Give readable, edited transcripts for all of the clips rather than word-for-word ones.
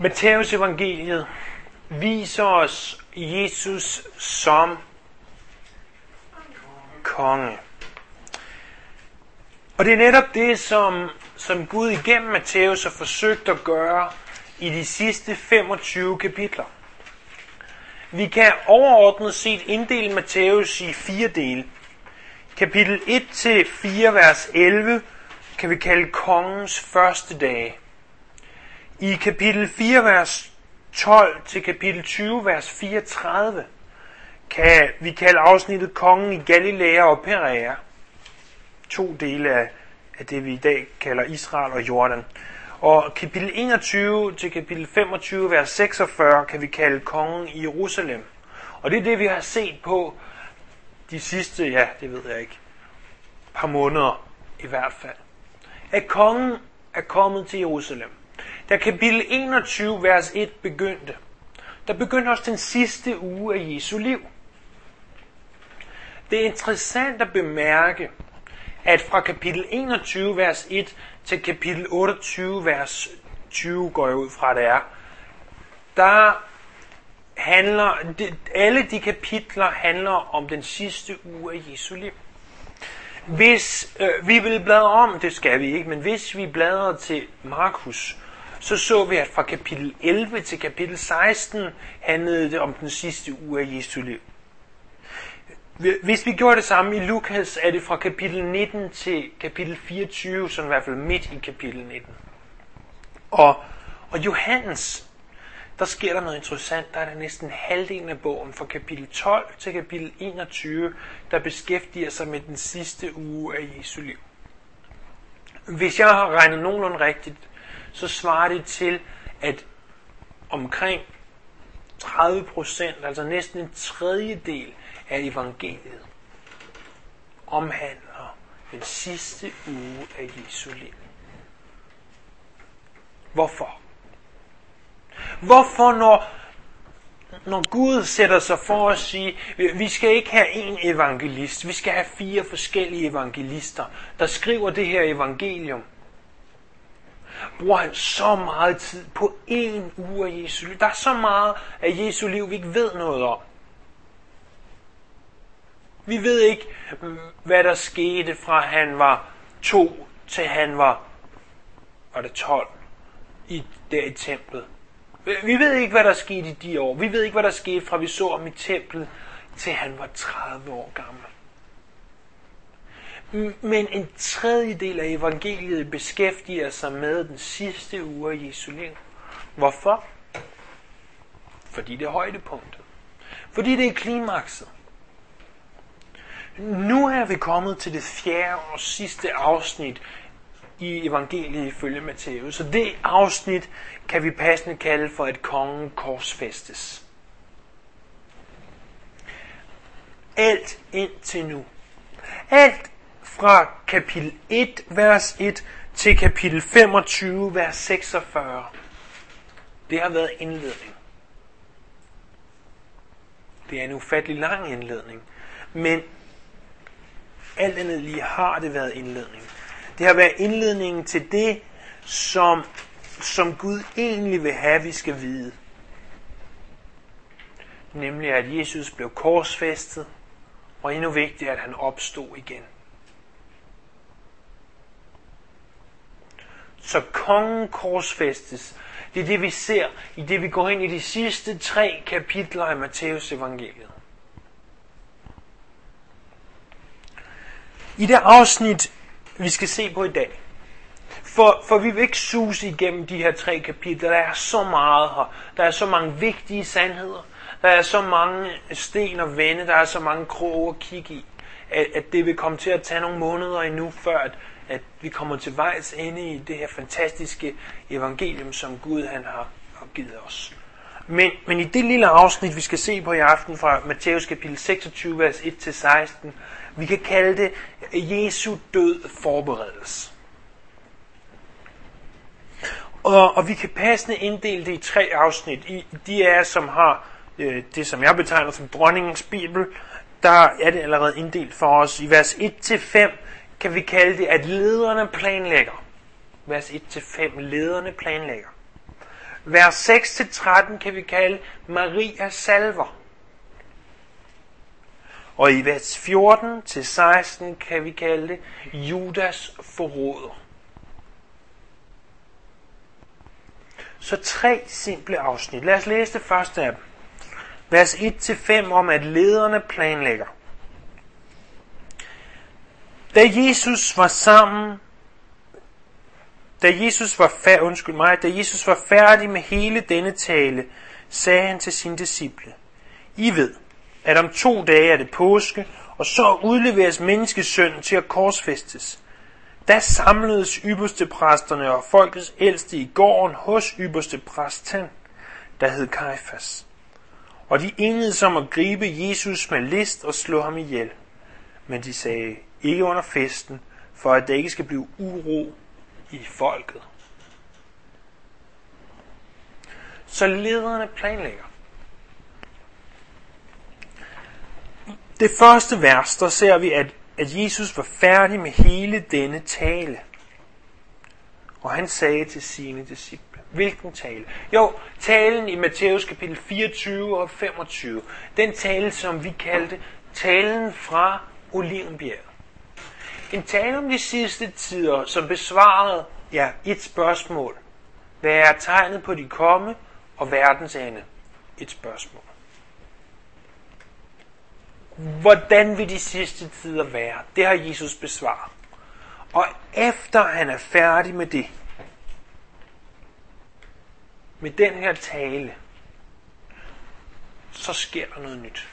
Matthæus evangeliet viser os Jesus som konge. Og det er netop det, som Gud igennem Matthæus har forsøgt at gøre i de sidste 25 kapitler. Vi kan overordnet set inddele Matthæus i 4 dele. Kapitel 1-4, vers 11, kan vi kalde kongens første dage. I kapitel 4, vers 12 til kapitel 20, vers 34, kan vi kalde afsnittet kongen i Galilea og Perea. 2 dele af det, vi i dag kalder Israel og Jordan. Og kapitel 21 til kapitel 25, vers 46, kan vi kalde kongen i Jerusalem. Og det er det, vi har set på de sidste, par måneder i hvert fald. At kongen er kommet til Jerusalem. Da kapitel 21, vers 1 begyndte, der begyndte også den sidste uge af Jesu liv. Det er interessant at bemærke, at fra kapitel 21, vers 1 til kapitel 28, vers 20 går jeg ud fra det er, der handler, alle de kapitler handler om den sidste uge af Jesu liv. Hvis vi vil bladre om, det skal vi ikke, men hvis vi bladrer til Markus, så vi, at fra kapitel 11 til kapitel 16 handlede det om den sidste uge af Jesu liv. Hvis vi gjorde det samme i Lukas, er det fra kapitel 19 til kapitel 24, som i hvert fald midt i kapitel 19. Og Johannes, der sker der noget interessant. Der er der næsten halvdelen af bogen fra kapitel 12 til kapitel 21, der beskæftiger sig med den sidste uge af Jesu liv. Hvis jeg har regnet nogenlunde rigtigt, så svarer det til, at omkring 30%, altså næsten en tredjedel af evangeliet, omhandler den sidste uge af Jesu liv. Hvorfor? Hvorfor, når Gud sætter sig for at sige, vi skal ikke have en evangelist, vi skal have 4 forskellige evangelister, der skriver det her evangelium, bruger han så meget tid på 1 uge af Jesu liv. Der er så meget af Jesu liv, vi ikke ved noget om. Vi ved ikke, hvad der skete fra han var 2 til han var det 12 der i templet. Vi ved ikke, hvad der skete i de år. Vi ved ikke, hvad der skete fra vi så ham i templet til han var 30 år gammel. Men en tredjedel af evangeliet beskæftiger sig med den sidste uge af Jesu liv. Hvorfor? Fordi det er højdepunktet. Fordi det er klimakset. Nu er vi kommet til det 4. og sidste afsnit i evangeliet ifølge Matthæus. Så det afsnit kan vi passende kalde for et kongen korsfæstes. Alt indtil nu. Alt fra kapitel 1, vers 1 til kapitel 25, vers 46. Det har været indledning. Det er en ufattelig lang indledning. Men alt andet lige har det været indledning. Det har været indledningen til det, som Gud egentlig vil have, vi skal vide. Nemlig at Jesus blev korsfæstet, og endnu vigtigere, at han opstod igen. Så kongen korsfæstes. Det er det, vi ser i det, vi går ind i de sidste 3 kapitler af Matthæus evangeliet. I det afsnit, vi skal se på i dag, for vi vil ikke suse igennem de her 3 kapitler. Der er så meget her. Der er så mange vigtige sandheder. Der er så mange sten at vende. Der er så mange kroge at kigge i. At det vil komme til at tage nogle måneder endnu, før at vi kommer til vejs ende i det her fantastiske evangelium, som Gud han har givet os. Men i det lille afsnit, vi skal se på i aften fra Matthæus kapitel 26, vers 1-16, vi kan kalde det Jesu død forberedes. Og vi kan passende inddele det i 3 afsnit. De af jer, som har det, som jeg betegner som dronningens bibel, der er det allerede inddelt for os. I vers 1-5 kan vi kalde det, at lederne planlægger. Vers 1-5, lederne planlægger. Vers 6-13 kan vi kalde Marias salver. Og i vers 14-16 kan vi kalde det Judas forråder. Så 3 simple afsnit. Lad os læse det første af dem. Vers 1-5 om, at lederne planlægger. Da Jesus var færdig med hele denne tale, sagde han til sine disciple: I ved, at om 2 dage er det påske, og så udleveres menneskesønnen til at korsfæstes. Da samledes ypperstepræsterne og folkets ældste i gården hos ypperstepræsten, der hed Kajfas. Og de enedes om at gribe Jesus med list og slå ham ihjel. Men de sagde, ikke under festen, for at der ikke skal blive uro i folket. Så lederne planlægger. Det første vers, der ser vi, at Jesus var færdig med hele denne tale. Og han sagde til sine disciple. Hvilken tale? Jo, talen i Matthæus kapitel 24 og 25. Den tale, som vi kaldte talen fra Olivenbjerget. En tale om de sidste tider, som besvarede et spørgsmål. Hvad er tegnet på de komme og verdens ende? Et spørgsmål. Hvordan vil de sidste tider være? Det har Jesus besvaret. Og efter han er færdig med det, med den her tale, så sker der noget nyt.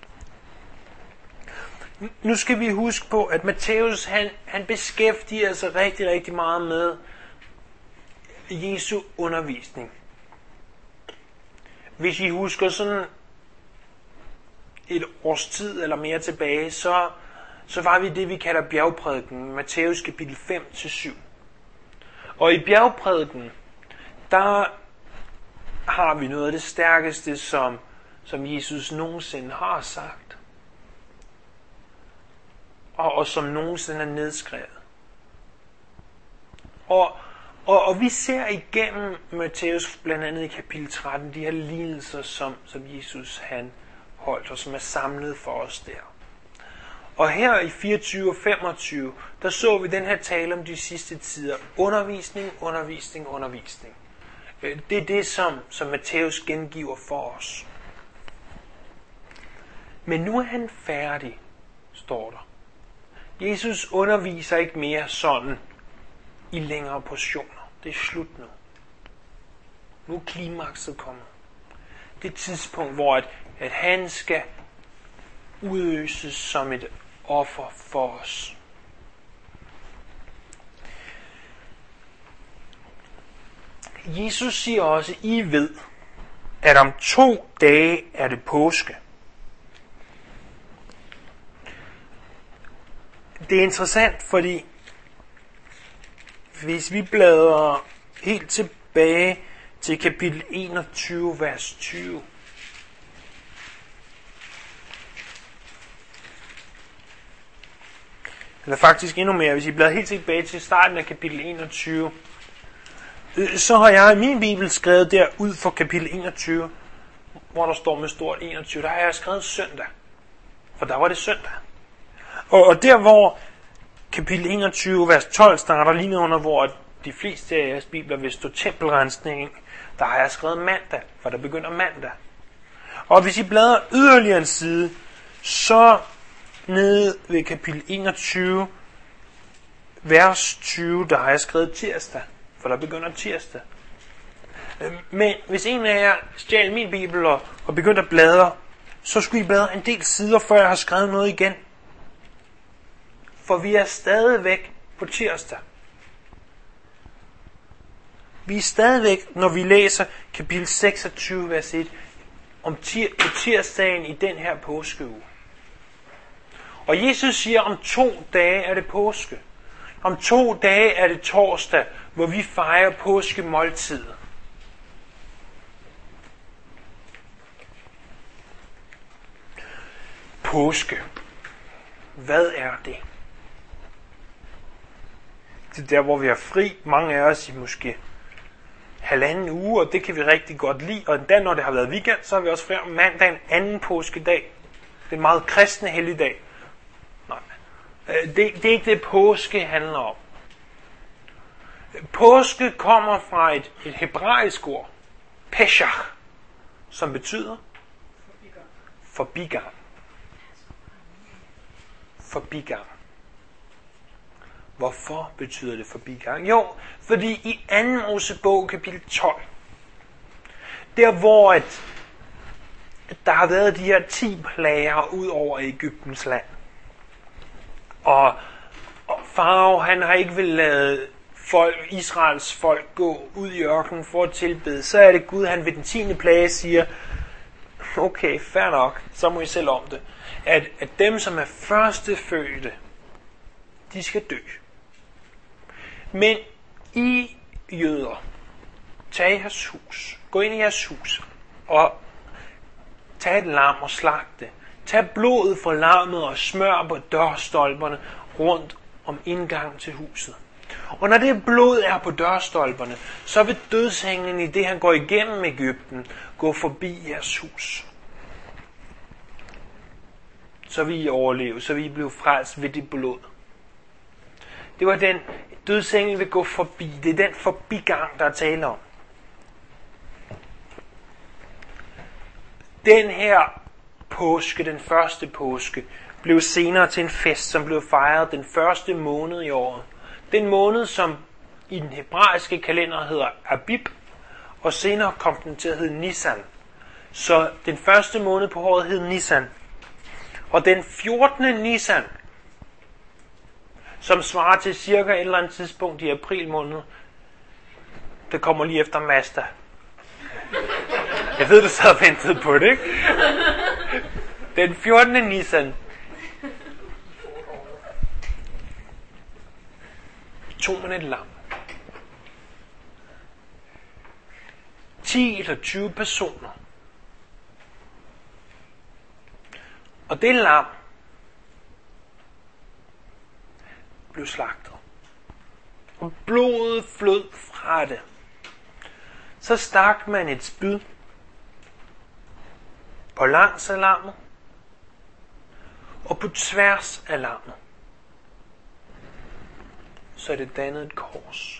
Nu skal vi huske på, at Matthæus han beskæftiger sig rigtig, rigtig meget med Jesu undervisning. Hvis I husker sådan et års tid eller mere tilbage, så var vi det, vi kalder bjergprædiken, Matthæus kapitel 5-7. Og i bjergprædiken, der har vi noget af det stærkeste, som Jesus nogensinde har sagt. Og som nogensinde er nedskrevet. Og vi ser igennem Matthæus, blandt andet i kapitel 13, de her lignelser, som Jesus han holdt, og som er samlet for os der. Og her i 24 og 25, der så vi den her tale om de sidste tider. Undervisning, undervisning, undervisning. Det er det, som Matthæus gengiver for os. Men nu er han færdig, står der. Jesus underviser ikke mere sådan i længere portioner. Det er slut nu. Nu er klimakset kommet. Det er tidspunkt, hvor at han skal udøses som et offer for os. Jesus siger også, I ved, at om 2 dage er det påske. Det er interessant, fordi hvis vi bladrer helt tilbage til kapitel 21, vers 20, eller faktisk endnu mere, hvis I bladrer helt tilbage til starten af kapitel 21, så har jeg i min bibel skrevet der ud for kapitel 21, hvor der står med stort 21, der har jeg skrevet søndag, for der var det søndag. Og der hvor kapitel 21, vers 12 starter lige under, hvor de fleste af jeres bibler vil stå tempelrensningen, der har jeg skrevet mandag, for der begynder mandag. Og hvis I bladrer yderligere en side, så nede ved kapitel 21, vers 20, der har jeg skrevet tirsdag, for der begynder tirsdag. Men hvis en af jer stjal min bibel og begyndte at bladre, så skulle I bladre en del sider, før jeg har skrevet noget igen. For vi er stadigvæk på tirsdag. Vi er stadigvæk, når vi læser kapitel 26, vers 1, på tirsdagen i den her påskeuge. Og Jesus siger, om 2 dage er det påske. Om 2 dage er det torsdag, hvor vi fejrer påskemåltidet. Påske. Hvad er det? Det er der, hvor vi har fri. Mange af os i måske halvanden uge, og det kan vi rigtig godt lide. Og endda når det har været weekend, så har vi også flere mandag, anden påskedag. Det er en meget kristne helligdag. Nej, det er ikke det, påske handler om. Påske kommer fra et hebraisk ord, Pesach, som betyder forbigang. Forbigang. Hvorfor betyder det forbigang? Jo, fordi i 2. Mosebog kapitel 12, der hvor der har været de her 10 plager ud over Egyptens land. Og farao, han har ikke vil lade Israels folk gå ud i ørkenen for at tilbede. Så er det Gud, han ved den 10. plage siger, okay, fair nok, så må I selv om det. At dem, som er førstefødte, de skal dø. Men I jøder, tag jeres hus, gå ind i jeres hus, og tag et lam og slag det. Tag blodet fra lammet og smør på dørstolperne rundt om indgangen til huset. Og når det blod er på dørstolperne, så vil dødsenglen i det, han går igennem Egypten, gå forbi jeres hus. Så vil I overleve, så vil I blive frelst ved det blod. Det var den dødsengel vil gå forbi. Det er den forbigang, der er tale om. Den her påske, den første påske, blev senere til en fest, som blev fejret den første måned i året. Den måned, som i den hebraiske kalender hedder Abib, og senere kom den til at hedde Nisan. Så den første måned på året hed Nisan. Og den 14. Nisan, som svarer til cirka et eller andet tidspunkt i april måned, det kommer lige efter Mazda. Jeg ved, du sad og ventede på det, ikke? Den 14. Nisan tog man et lam. 10 eller 20 personer. Og det lam blev slagtet. Og blodet flød fra det. Så stak man et spyd på langs af lammet og på tværs af lammet. Så det dannede et kors.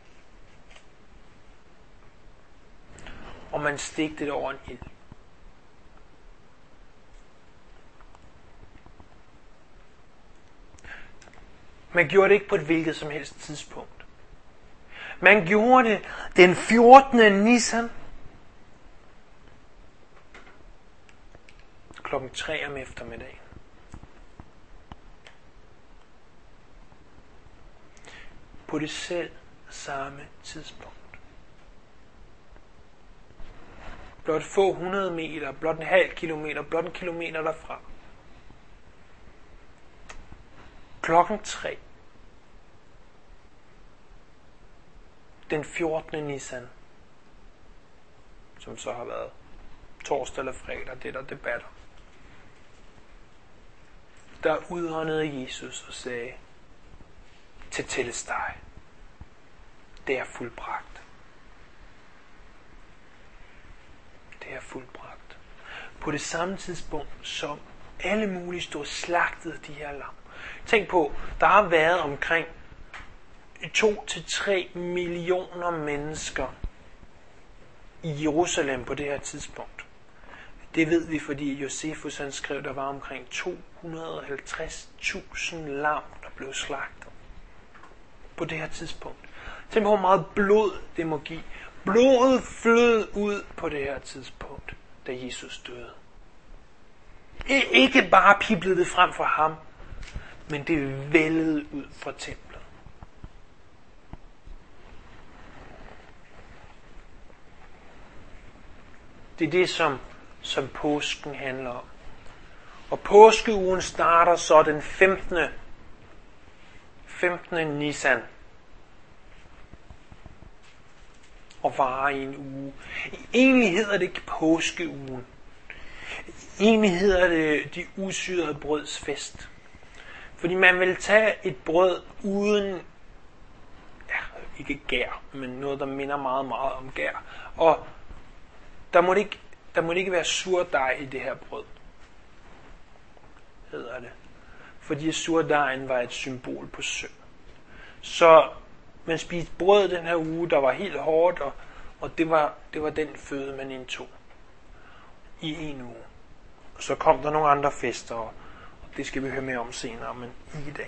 Og man stegte det over en ild. Man gjorde det ikke på et hvilket som helst tidspunkt. Man gjorde det den 14. Nisan klokken 3 om eftermiddagen. På det selv samme tidspunkt. Blot få 100 meter, blot en halv kilometer, blot en kilometer derfra. Klokken 3. Den 14. Nisan, som så har været torsdag eller fredag, det der debatter. Der udåndede Jesus og sagde, tetelestai, det er fuldbragt. Det er fuldbragt. På det samme tidspunkt, som alle mulige stod slagtede de her lam. Tænk på, der har været omkring 2-3 millioner mennesker i Jerusalem på det her tidspunkt. Det ved vi, fordi Josefus han skrev, der var omkring 250.000 lam, der blev slagtet på det her tidspunkt. Tænk på, hvor meget blod det må give. Blodet flød ud på det her tidspunkt, da Jesus døde. Ikke bare piblede det frem for ham, men det vældede ud fra templet. Det er det, som påsken handler om. Og påskeugen starter så den 15. Nisan. Og varer i en uge. Egentlig hedder det ikke påskeugen. Egentlig hedder det de usyrede brøds fest. Fordi man vil tage et brød uden ikke gær, men noget, der minder meget, meget om gær. Og der måtte ikke være surdej i det her brød, hedder det. Fordi surdejen var et symbol på synd. Så man spiste brød den her uge, der var helt hårdt, og det var den føde, man indtog i en uge. Så kom der nogle andre fester, og det skal vi høre mere om senere, men ikke i dag.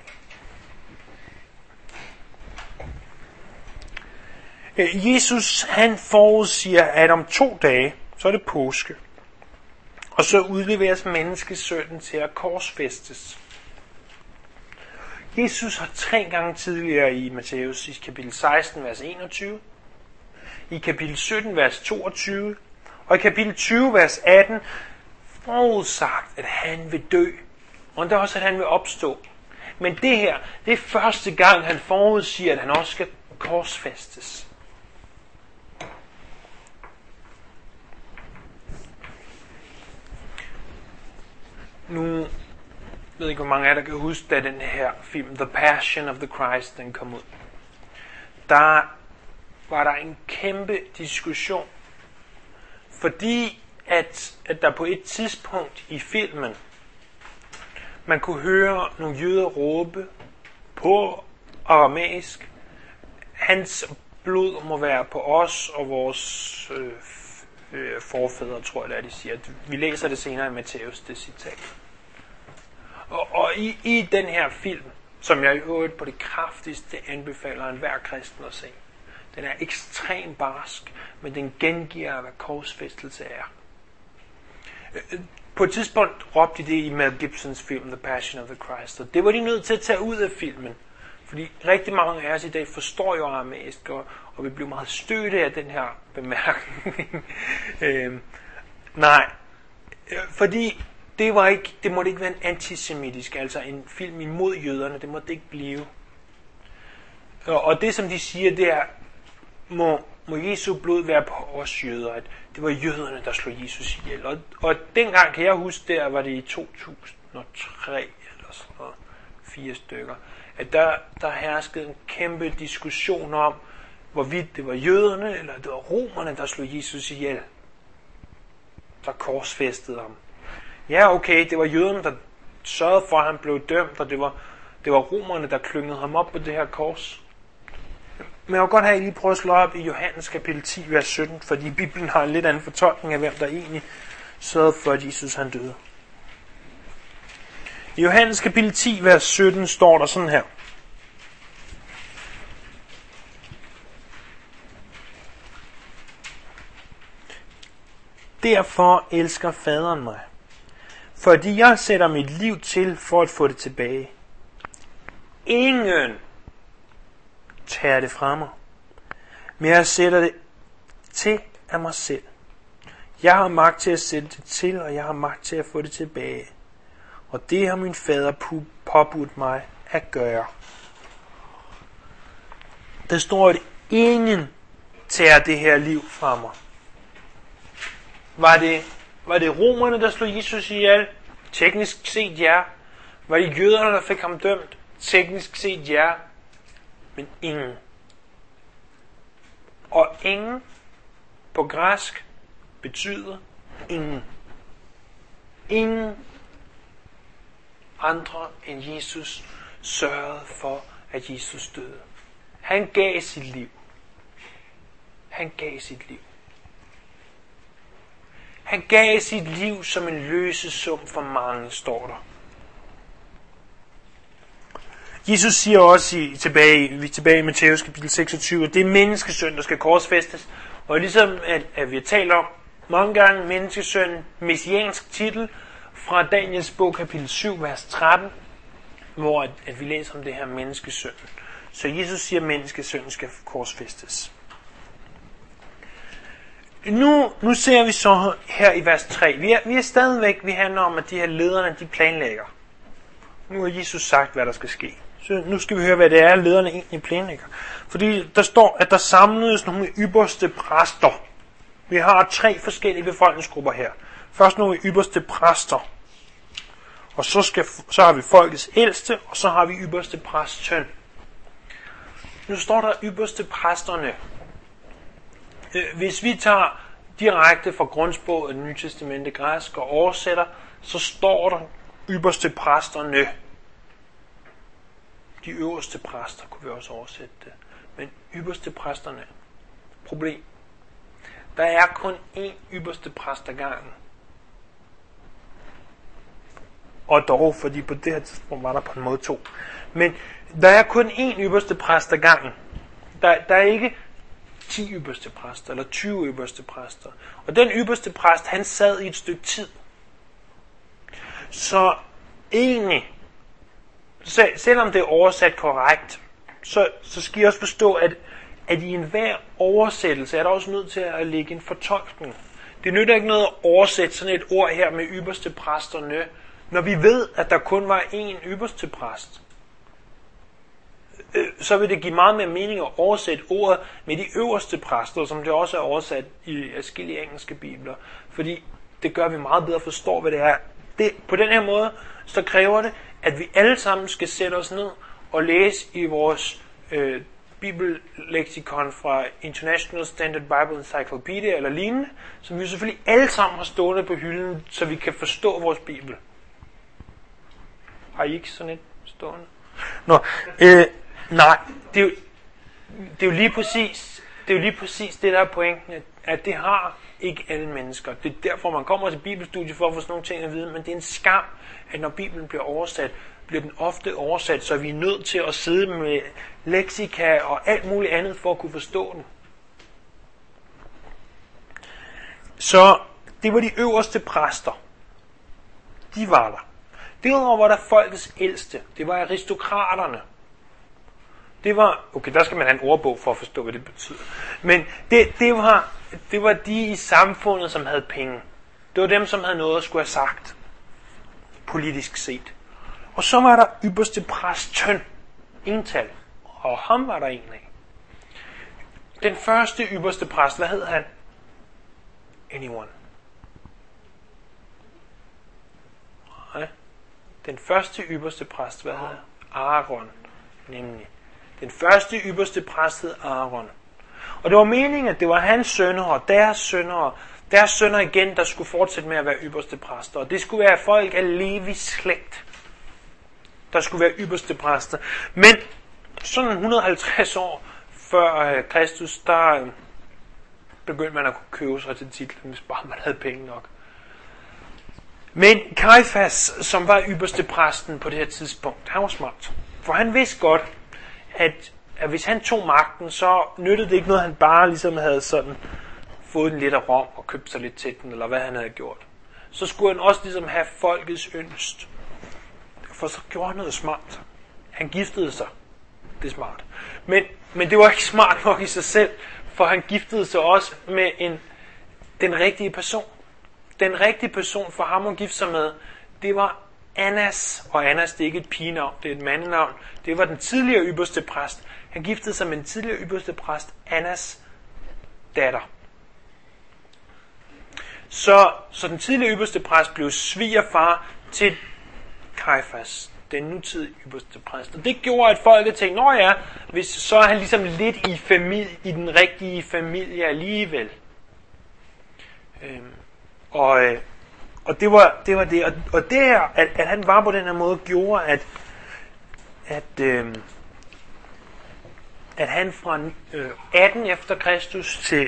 Jesus, han forudsiger, at om 2 dage, så er det påske. Og så udleveres menneskesønnen til at korsfæstes. Jesus har 3 gange tidligere i Matthæus i kapitel 16, vers 21, i kapitel 17, vers 22, og i kapitel 20, vers 18, forudsagt, at han vil dø, og endda også, at han vil opstå. Men det her, det er første gang, han forudsiger, at han også skal korsfæstes. Nu ved ikke, hvor mange af jer, der kan huske, da den her film, The Passion of the Christ, den kom ud. Der var der en kæmpe diskussion, fordi at der på et tidspunkt i filmen, man kunne høre nogle jøder råbe på aramæisk, hans blod må være på os og vores forfædre, tror jeg det er, de siger. Vi læser det senere i Matthæus, det citat. Og i den her film, som jeg i øvrigt på det kraftigste anbefaler enhver kristen at se, den er ekstremt barsk, men den gengiver, hvad korsfæstelse er. På et tidspunkt råbte de det i Mel Gibsons film The Passion of the Christ, og det var de nødt til at tage ud af filmen. Fordi rigtig mange af os i dag forstår jo aramæisk, og vi bliver meget stødte af den her bemærkning. Fordi det måtte ikke være en antisemitisk, altså en film imod jøderne, det måtte det ikke blive. Og det som de siger, det er, må Jesu blod være på os jøder, at det var jøderne, der slog Jesus ihjel. Og dengang kan jeg huske, der var det i 2003 eller sådan noget, 4 stykker, at der herskede en kæmpe diskussion om, hvorvidt det var jøderne, eller det var romerne, der slog Jesus ihjel, der korsfæstede ham. Ja, okay, det var jøderne, der sørgede for, at han blev dømt, og det var romerne, der klyngede ham op på det her kors. Men jeg vil godt have, at I lige prøver at slå op i Johannes kapitel 10, vers 17, fordi Bibelen har en lidt anden fortolkning af, hvem der egentlig sørgede for, at Jesus han døde. I Johannes kapitel 10, vers 17 står der sådan her. Derfor elsker faderen mig, fordi jeg sætter mit liv til for at få det tilbage. Ingen tager det fra mig, men jeg sætter det til af mig selv. Jeg har magt til at sætte det til, og jeg har magt til at få det tilbage. Og det har min fader påbudt mig at gøre. Der står, at ingen tager det her liv fra mig. Var det romerne, der slog Jesus ihjel? Teknisk set ja. Var det jøderne, der fik ham dømt? Teknisk set ja. Men ingen. Og ingen på græsk betyder ingen. Ingen andre end Jesus sørgede for, at Jesus døde. Han gav sit liv. Han gav sit liv. Han gav sit liv som en løsesum for mange, står der. Jesus siger også tilbage i Matthæus kapitel 26, at det er menneskesøn, der skal korsfæstes. Og ligesom at vi har talt om mange gange menneskesøn, messiansk titel fra Daniels bog kapitel 7, vers 13, hvor at vi læser om det her menneskesøn. Så Jesus siger, at menneskesønnen skal korsfæstes. Nu ser vi så her i vers 3. Vi er stadigvæk, vi handler om, at de her lederne, de planlægger. Nu har Jesus sagt, hvad der skal ske. Så nu skal vi høre, hvad det er, lederne egentlig planlægger. Fordi der står, at der samledes nogle ypperste præster. Vi har 3 forskellige befolkningsgrupper her. Først nogle ypperste præster. Og så har vi folkets ældste, og så har vi ypperste præstsøn. nu står der ypperste præsterne. Hvis vi tager direkte fra grundsprog af det Nye Testamente græsk og oversætter, så står der ypperste præsterne. De øverste præster kunne vi også oversætte det. Men ypperste præsterne. Problem. Der er kun én ypperste præst ad gangen. Og dog, fordi på det her tidspunkt var der på en måde 2. Men der er kun én ypperste præst ad gangen. Der er ikke 10 ypperste præster, eller 20 ypperste præster. Og den ypperste præst, han sad i et stykke tid. Så egentlig, selvom det er oversat korrekt, så skal I også forstå, at i enhver oversættelse er der også nødt til at lægge en fortolkning. Det nytter ikke noget at oversætte sådan et ord her med ypperste præsterne, når vi ved, at der kun var én ypperste præst. Så vil det give meget mere mening at oversætte ordet med de øverste præster, som det også er oversat i adskillige engelske bibler. Fordi det gør, at vi meget bedre forstår, hvad det er. På den her måde, så kræver det, at vi alle sammen skal sætte os ned og læse i vores bibelleksikon fra International Standard Bible Encyclopedia eller lignende, som vi selvfølgelig alle sammen har stående på hylden, så vi kan forstå vores bibel. Har I ikke sådan et stående? Nej, det er jo lige præcis det, der er pointen, at det har ikke alle mennesker. Det er derfor, man kommer til bibelstudiet for at få sådan nogle ting at vide, men det er en skam, at når Bibelen bliver oversat, bliver den ofte oversat, så vi er nødt til at sidde med leksika og alt muligt andet for at kunne forstå den. Så det var de øverste præster. De var der. Derudover var der folkets ældste. Det var aristokraterne. Det var, okay, der skal man have en ordbog for at forstå, hvad det betyder. Men det var de i samfundet, som havde penge. Det var dem, som havde noget at skulle have sagt. Politisk set. Og så var der ypperste præsten. Ental. Og ham var der en af. Den første ypperste præst, hvad hed han? Anyone. Nej. Den første ypperste præst, hvad hed han? Aaron. Nemlig. Den første ypperste præst hed Aaron. Og det var meningen, at det var hans sønner og deres sønner igen, der skulle fortsætte med at være ypperste præster. Og det skulle være folk af Levis slægt, der skulle være ypperste præster. Men sådan 150 år før Kristus, der begyndte man at kunne købe sig til titlen, hvis bare man havde penge nok. Men Kajfas, som var ypperste præsten på det her tidspunkt, han var smart. For han vidste godt, at hvis han tog magten, så nyttede det ikke noget, han bare ligesom havde sådan fået en lidt af rom og købt sig lidt til den, eller hvad han havde gjort. Så skulle han også ligesom have folkets yndest. For så gjorde han noget smart. Han giftede sig. Det er smart. Men det var ikke smart nok i sig selv, for han giftede sig også med den rigtige person. Den rigtige person for ham at gifte sig med, det var Annas. Og Annas, det er ikke et pigenavn, det er et mandenavn. Det var den tidligere ypperste præst. Han giftede sig med den tidligere ypperste præst, Annas datter. Så den tidligere ypperste præst blev svigerfar til Kajfas, den nutidige ypperste præst. Og det gjorde, at folket tænkte, nå ja, hvis så er han ligesom lidt i den rigtige familie alligevel. Og det var det. Og det her, at han var på den her måde, gjorde, at han fra 18 efter Kristus til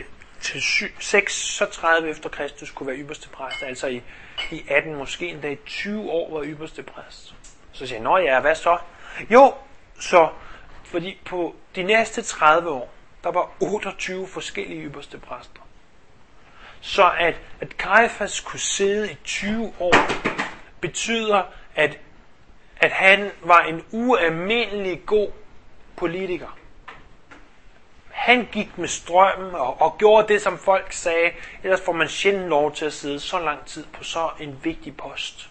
36 efter Kristus kunne være ypperste præst. Altså i 18, måske endda i 20 år var ypperste præst. Så siger jeg, nå ja, hvad så? Jo, så fordi på de næste 30 år, der var 28 forskellige ypperste præster. Så at Kajfas kunne sidde i 20 år, betyder, at han var en ualmindelig god politiker. Han gik med strømmen og gjorde det, som folk sagde, ellers får man sjældent lov til at sidde så lang tid på så en vigtig post.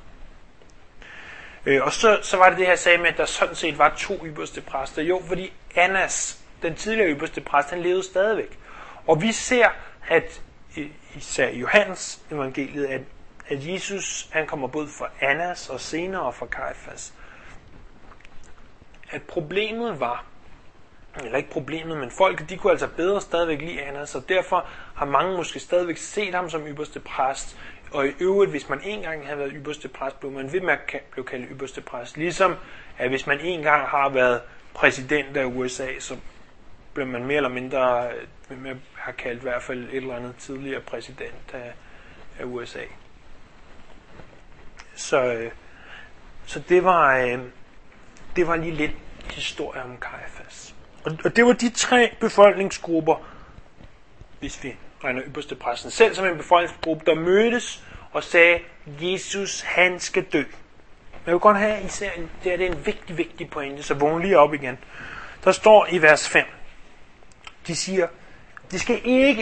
Og så var det her, jeg sagde med, at der sådan set var 2 ypperste præster. Jo, fordi Annas, den tidligere ypperste præst, han levede stadigvæk. Og vi ser, at især i Johannes evangeliet, at Jesus, han kommer både fra Annas og senere fra Kajfas. At problemet var, eller ikke problemet, men folket, de kunne altså bedre stadigvæk lide Annas, så derfor har mange måske stadigvæk set ham som ypperste præst, og i øvrigt, hvis man en gang havde været ypperste præst, blev man ved med at blive kaldt ypperste præst, ligesom at hvis man en gang har været præsident af USA, så blev man mere eller mindre med at have kaldt i hvert fald et eller andet tidligere præsident af USA. Så det var lige lidt historie om Kajafas. Og det var de 3 befolkningsgrupper, hvis vi regner ypperste præsten selv som en befolkningsgruppe, der mødtes og sagde, Jesus, han skal dø. Jeg vil godt have især, det er en vigtig pointe, så vågn lige op igen. Der står i vers 5, de siger, det skal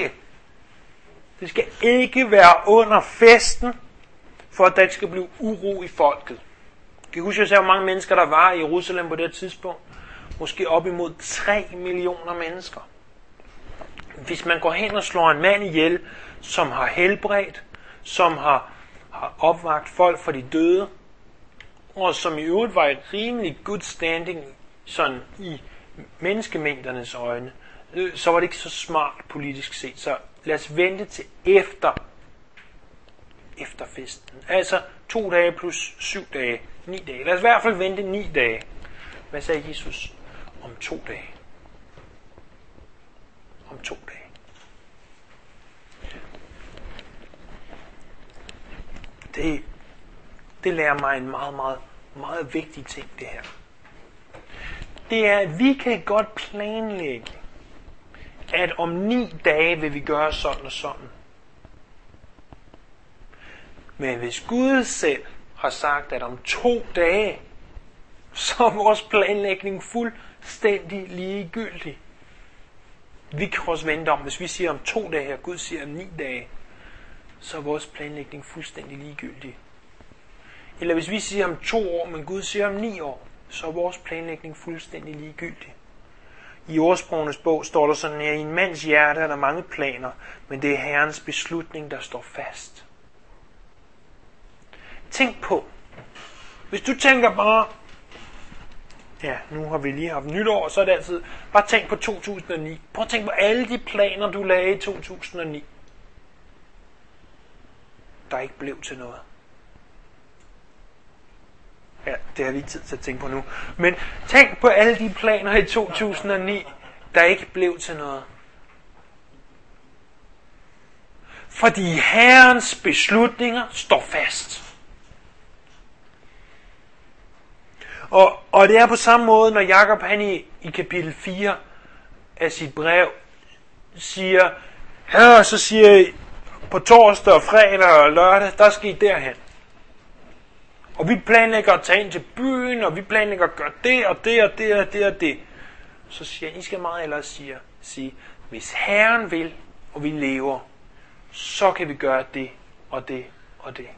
ikke være under festen, for at der ikke skal blive uro i folket. Kan I huske, hvor mange mennesker der var i Jerusalem på det tidspunkt? Måske op imod 3 millioner mennesker. Hvis man går hen og slår en mand ihjel, som har helbredt, som har opvagt folk fra de døde, og som i øvrigt var et rimelig good standing sådan i menneskemængdernes øjne, så var det ikke så smart politisk set. Så lad os vente til efter festen. Altså 2 dage plus 7 dage, 9 dage. Lad os i hvert fald vente 9 dage. Hvad sagde Jesus? Om 2 dage. Om 2 dage. Det lærer mig en meget vigtig ting, det her. Det er, at vi kan godt planlægge, at om 9 dage vil vi gøre sådan og sådan. Men hvis Gud selv har sagt, at om 2 dage, så er vores planlægning fuldstændig ligegyldig. Vi kan også vente om, hvis vi siger om 2 dage, og Gud siger om 9 dage, så er vores planlægning fuldstændig ligegyldig. Eller hvis vi siger om 2 år, men Gud siger om 9 år, så er vores planlægning fuldstændig ligegyldig. I Ordsprogenes bog står der sådan, at i en mands hjerte er der mange planer, men det er Herrens beslutning, der står fast. Tænk på, hvis du tænker bare, ja, nu har vi lige haft nytår, så er det altid, bare tænk på 2009. Prøv at tænke på alle de planer, du lagde i 2009, der ikke blev til noget. Ja, det har vi ikke tid til at tænke på nu. Men tænk på alle de planer i 2009, der ikke blev til noget. Fordi Herrens beslutninger står fast. Og det er på samme måde, når Jakob han i kapitel 4 af sit brev siger, ja, så siger I, på torsdag og fredag og lørdag, der skal I derhen. Og vi planlægger at tage ind til byen, og vi planlægger at gøre det og det og det og det og det. Så siger I skal meget ellers sige, hvis Herren vil, og vi lever, så kan vi gøre det og det og det.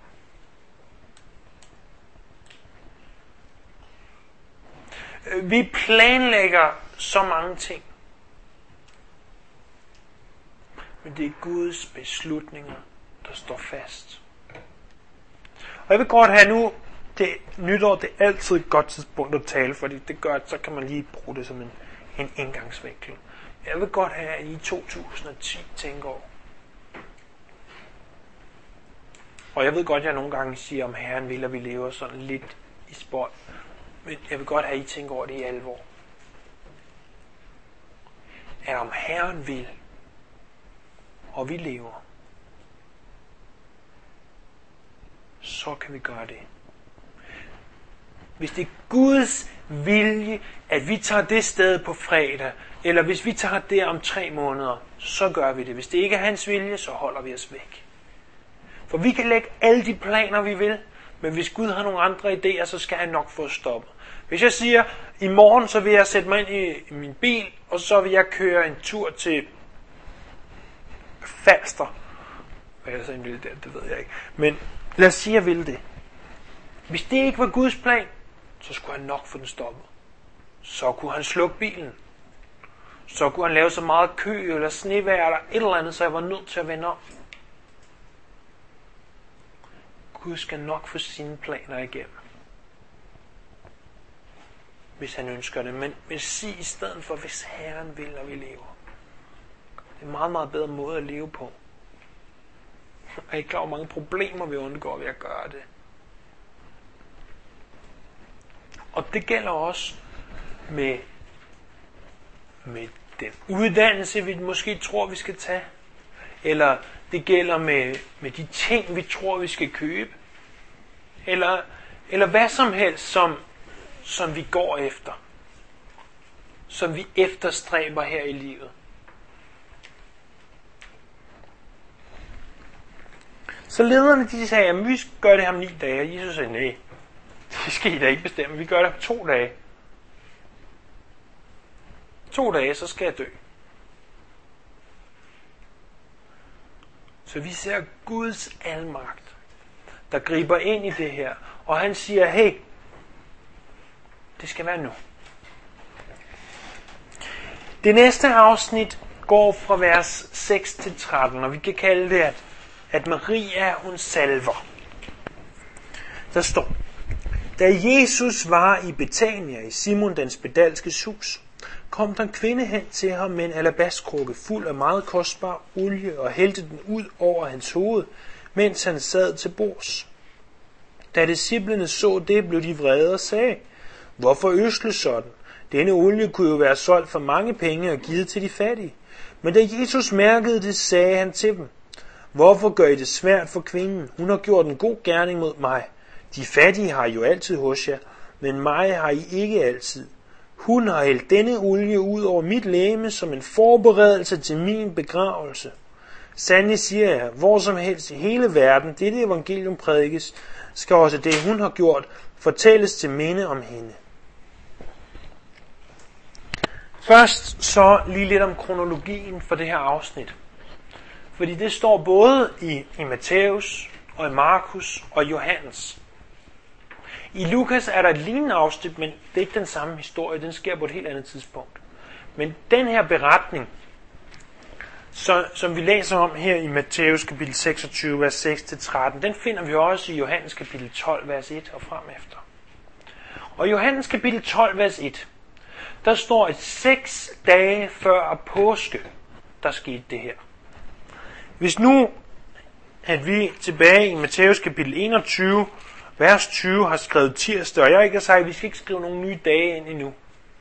Vi planlægger så mange ting. Men det er Guds beslutninger, der står fast. Og jeg vil godt have nu, det nytår, det er altid et godt tidspunkt at tale, fordi det gør, at så kan man lige bruge det som en indgangsvinkel. Jeg vil godt have, at I 2010 tænker over. Og jeg ved godt, at jeg nogle gange siger, om Herren vil, at vi lever sådan lidt i spot. Men jeg vil godt have, at I tænker over det i alvor. At om Herren vil, og vi lever, så kan vi gøre det. Hvis det er Guds vilje, at vi tager det sted på fredag, eller hvis vi tager det om 3 måneder, så gør vi det. Hvis det ikke er hans vilje, så holder vi os væk. For vi kan lægge alle de planer, vi vil, men hvis Gud har nogle andre idéer, så skal han nok få stoppet. Hvis jeg siger, i morgen så vil jeg sætte mig ind i min bil, og så vil jeg køre en tur til Falster. Hvad er det så en vil der? Det ved jeg ikke. Men lad os sige, at jeg vil det. Hvis det ikke var Guds plan, så skulle han nok få den stoppet. Så kunne han slukke bilen. Så kunne han lave så meget kø eller snevejr eller et eller andet, så jeg var nødt til at vende om. Gud skal nok få sine planer igennem. hvis han ønsker det, men sig i stedet for, hvis Herren vil, og vi lever. Det er en meget, meget bedre måde at leve på. Jeg er ikke klar over, hvor mange problemer vi undgår ved at gøre det. Og det gælder også med den uddannelse, vi måske tror, vi skal tage. Eller det gælder med de ting, vi tror, vi skal købe. Eller hvad som helst, som vi går efter. Som vi efterstræber her i livet. Så lederne, de sagde, at vi skal gøre det ham 9 dage. Og Jesus sagde, nej, det skal I da ikke bestemme. Vi gør det på 2 dage. 2 dage, så skal jeg dø. Så vi ser Guds almagt, der griber ind i det her. Og han siger, hey, det skal være nu. Det næste afsnit går fra vers 6 til 13, og vi kan kalde det, at Maria, hun salver. Der står, da Jesus var i Betania i Simon den spedalskes hus, kom der en kvinde hen til ham med en alabastkrukke fuld af meget kostbar olie og hældte den ud over hans hoved, mens han sad til bords. Da disciplene så det, blev de vrede og sagde, hvorfor ødsle sådan? Denne olie kunne jo være solgt for mange penge og givet til de fattige. Men da Jesus mærkede det, sagde han til dem, hvorfor gør I det svært for kvinden? Hun har gjort en god gerning mod mig. De fattige har I jo altid hos jer, men mig har I ikke altid. Hun har hældt denne olie ud over mit legeme som en forberedelse til min begravelse. Sandelig siger jeg, hvor som helst i hele verden, dette evangelium prædikes, skal også det, hun har gjort, fortælles til minde om hende. Først så lige lidt om kronologien for det her afsnit. Fordi det står både i Matthæus og i Markus og Johannes. I Lukas er der et lignende afsnit, men det er ikke den samme historie. Den sker på et helt andet tidspunkt. Men den her beretning, som vi læser om her i Matthæus kapitel 26, vers 6-13, den finder vi også i Johannes kapitel 12, vers 1 og frem efter. Og i Johannes kapitel 12, vers 1, der står, at 6 dage før påske, der skete det her. Hvis nu, at vi tilbage i Matthæus kapitel 21, vers 20 har skrevet tirsdag, og jeg ikke har sagt, at vi skal ikke skrive nogle nye dage ind endnu,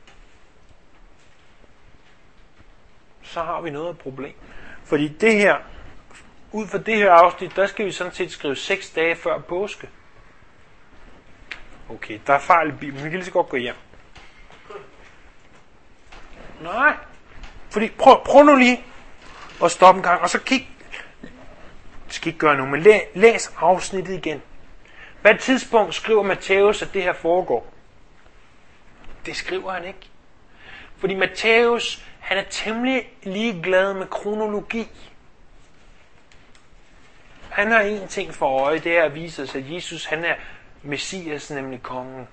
så har vi noget af et problem. Fordi det her, ud fra det her afsnit, der skal vi sådan set skrive 6 dage før påske. Okay, der er fejl i Bibelen, vi kan lige så godt gå hjem. Nej, fordi prøv nu lige at stoppe en gang, og så kig. Det skal ikke gøre nu, men læs afsnittet igen. Hvad tidspunkt skriver Matthæus, at det her foregår? Det skriver han ikke. Fordi Matthæus, han er temmelig ligeglad med kronologi. Han har en ting for øje, det er at vise os, at Jesus, han er Messias, nemlig kongen.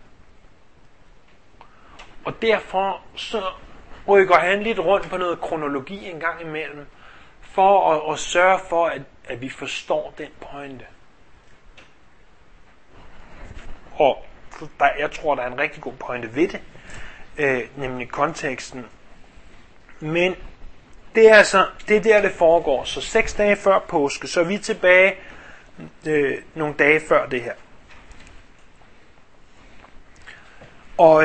Og derfor så rykker han lidt rundt på noget kronologi en gang imellem, for at sørge for, at vi forstår den pointe. Og jeg tror, der er en rigtig god pointe ved det, nemlig konteksten. Men det er der, det foregår. Så 6 dage før påske, så er vi tilbage nogle dage før det her. Og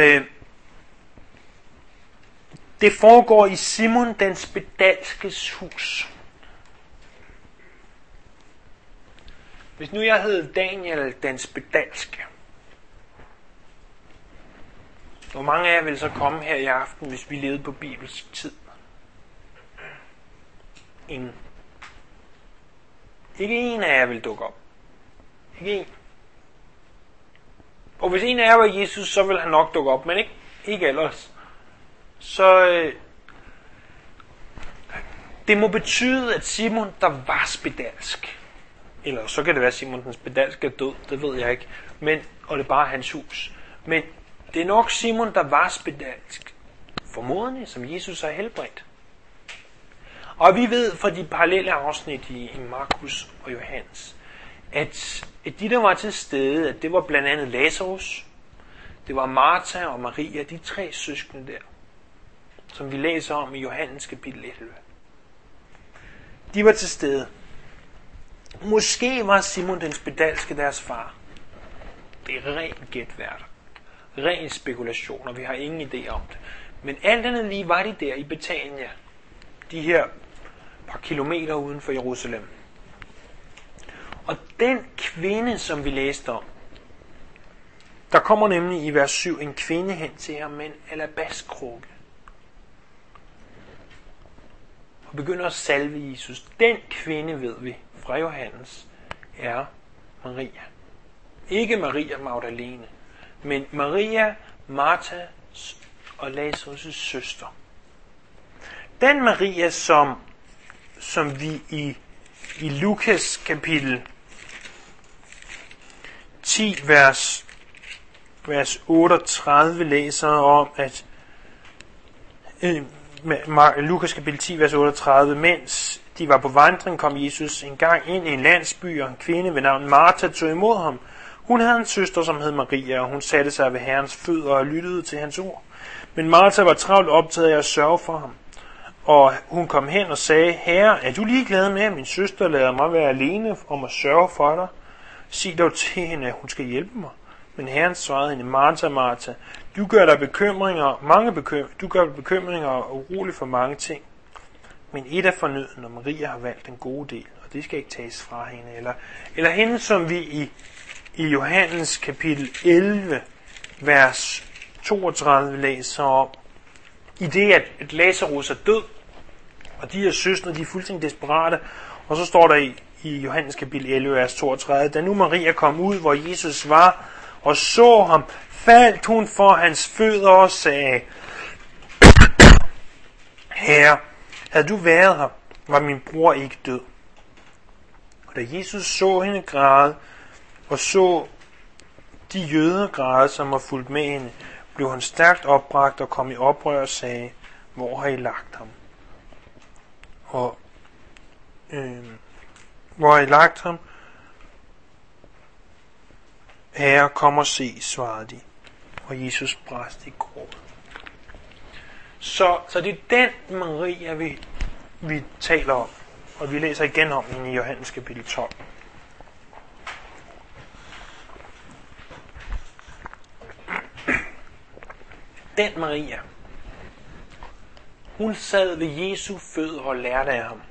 det foregår i Simon den spedalskes hus. Hvis nu jeg hed Daniel den spedalske, hvor mange af jer vil så komme her i aften, hvis vi levede på bibelsk tid? Ingen. Ikke en af jer vil dukke op. Ikke en. Og hvis en af jer var Jesus, så vil han nok dukke op, men ikke ellers. Så det må betyde, at Simon, der var spedalsk, eller så kan det være, at Simon den spedalske er død, det ved jeg ikke, og det er bare hans hus. Men det er nok Simon, der var spedalsk, formodentlig, som Jesus har helbredt. Og vi ved fra de parallelle afsnit i Markus og Johannes, at de, der var til stede, at det var blandt andet Lazarus, Det var Martha og Maria, de 3 søskende der, som vi læser om i Johannes kapitel 11. De var til stede. Måske var Simon den spedalske deres far. Det er ren gætværk. Ren spekulation, og vi har ingen idé om det. Men alt andet lige var de der i Betania. De her par kilometer uden for Jerusalem. Og den kvinde, som vi læste om, der kommer nemlig i vers 7 en kvinde hen til ham med en alabastkrukke. Og begynder at salve Jesus. Den kvinde, ved vi fra Johannes, er Maria. Ikke Maria Magdalene, men Maria, Martha og Lazarus' søster. Den Maria, som vi i Lukas kapitel 10, vers 38 læser om, at Lukas kapitel 10, vers 38, mens de var på vandring, kom Jesus engang ind i en landsby, og en kvinde ved navn Martha tog imod ham. Hun havde en søster, som hed Maria, og hun satte sig ved Herrens fødder og lyttede til hans ord. Men Martha var travlt optaget af at sørge for ham. Og hun kom hen og sagde, Herre, er du ligeglad med, at min søster lader mig være alene om at sørge for dig? Sig dog til hende, at hun skal hjælpe mig. Men Herren svarede hende, Martha, Martha, du gør dig bekymringer og urolig for mange ting. Men et er fornøden, og Maria har valgt den gode del, og det skal ikke tages fra hende. Eller hende, som vi i Johannes kapitel 11, vers 32 læser om, i det, at Lazarus er død, og de her søstre, de er fuldstændig desperate, og så står der i Johannes kapitel 11, vers 32, da nu Maria kom ud, hvor Jesus var, og så ham, faldt hun for hans fødder og sagde, Herre, havde du været her, var min bror ikke død. Og da Jesus så hende græde, og så de jøder græde, som var fulgt med hende, blev han stærkt opbragt og kom i oprør og sagde, hvor har I lagt ham? Og hvor har I lagt ham? Herre, kom og se, svarede de. Og Jesus brast i gråd. Så det er den Maria, vi taler om. Og vi læser igen om den i Johannes kapitel 12. Den Maria, hun sad ved Jesu fødder og lærte af ham.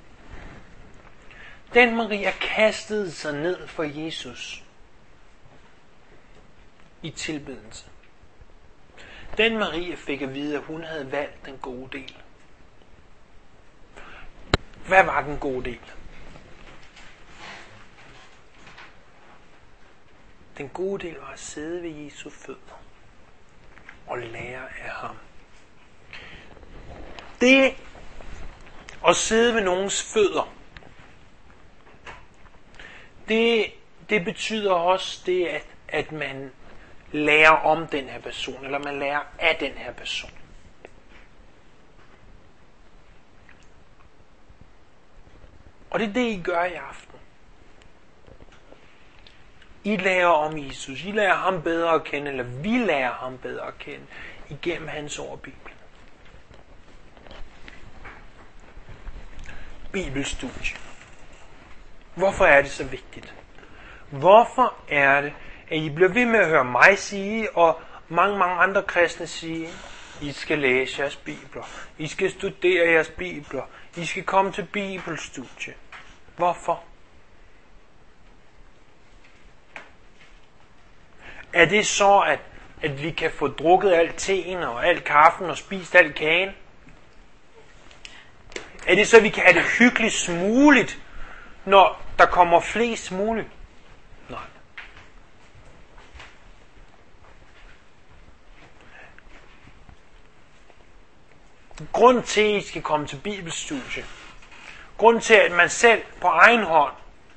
Den Maria kastede sig ned for Jesus i tilbedelse. Den Maria fik at vide, at hun havde valgt den gode del. Hvad var den gode del? Den gode del var at sidde ved Jesu fødder og lære af ham. Det at sidde ved nogens fødder, det betyder også det, at man lærer om den her person, eller man lærer af den her person. Og det er det, I gør i aften. I lærer om Jesus. I lærer ham bedre at kende, eller vi lærer ham bedre at kende, igennem hans ord i Bibelen. Bibelstudie. Hvorfor er det så vigtigt? Hvorfor er det, at I bliver ved med at høre mig sige, og mange andre kristne sige, I skal læse jeres bibler, I skal studere jeres bibler, I skal komme til bibelstudie. Hvorfor? Er det så, at vi kan få drukket alt teen og alt kaffen og spist alt kagen? Er det så, at vi kan have det hyggeligst muligt, når der kommer flest muligt? Nej. Grund til, at I skal komme til bibelstudie, grund til, at man selv på egen hånd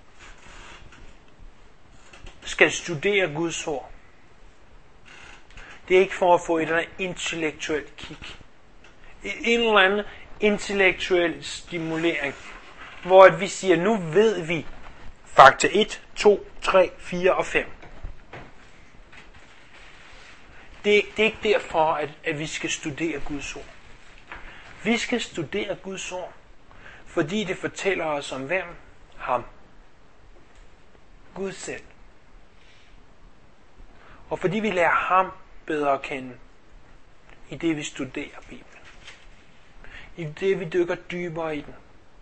skal studere Guds ord, det er ikke for at få et eller andet intellektuelt kick. En eller anden intellektuel stimulering, hvor at vi siger, nu ved vi fakta 1, 2, 3, 4 og 5. det er ikke derfor, at vi skal studere Guds ord. Vi skal studere Guds ord, fordi det fortæller os om hvem? Ham. Gud selv. Og fordi vi lærer ham bedre at kende, i det vi studerer Bibelen. I det vi dykker dybere i den.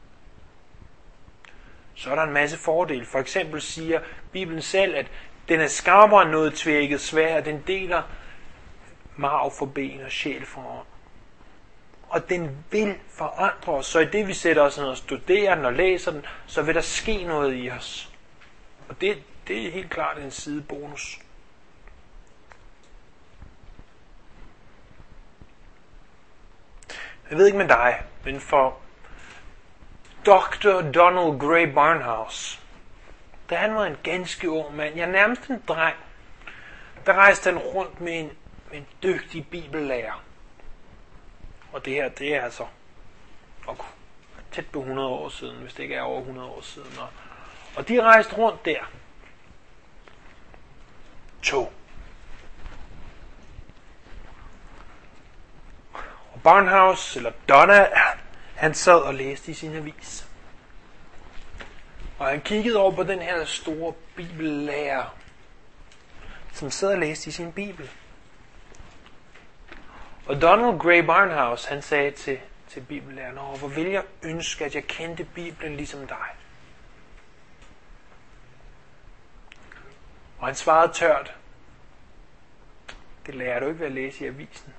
Så er der en masse fordele. For eksempel siger Bibelen selv, at den er skarpere end noget tvækket sværd, den deler marv for ben og sjæl for ånd. Og den vil forandre os. Så i det vi sætter os ned og studerer den og læser den, så vil der ske noget i os. Og det er helt klart en sidebonus. Jeg ved ikke med dig, men for Dr. Donald Grey Barnhouse, da han var en ganske ung mand, nærmest en dreng, der rejste han rundt med en dygtig bibellærer. Og det her, det er altså tæt på 100 år siden, hvis det ikke er over 100 år siden. Og de rejste rundt der. Og Barnhouse, eller Donna, han sad og læste i sin avis. Og han kiggede over på den her store bibellærer, som sad og læste i sin bibel. Og Donald Grey Barnhouse, han sagde til bibellæreren, hvor vil jeg ønske, at jeg kendte Bibelen ligesom dig. Og han svarede tørt, det lærer du ikke ved at læse i avisen.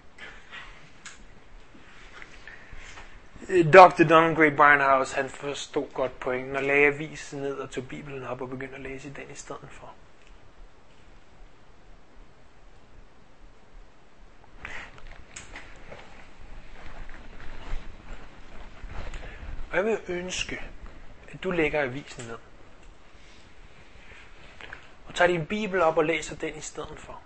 Dr. Donald Grey Barnhouse, han forstod godt pointen og lagde avisen ned og tog Bibelen op og begyndte at læse i den i stedet for. Og jeg vil ønske, at du lægger avisen ned. Og tager din bibel op og læser den i stedet for.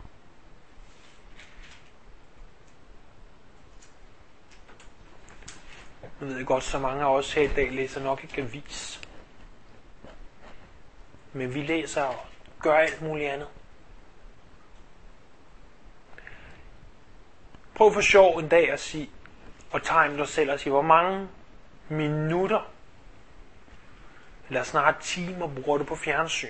Nu ved jeg godt, så mange af os her i dag læser nok ikke avis. Men vi læser og gør alt muligt andet. Prøv for sjov en dag at sige, og time dig selv og sige, hvor mange minutter, eller snart timer, bruger du på fjernsyn?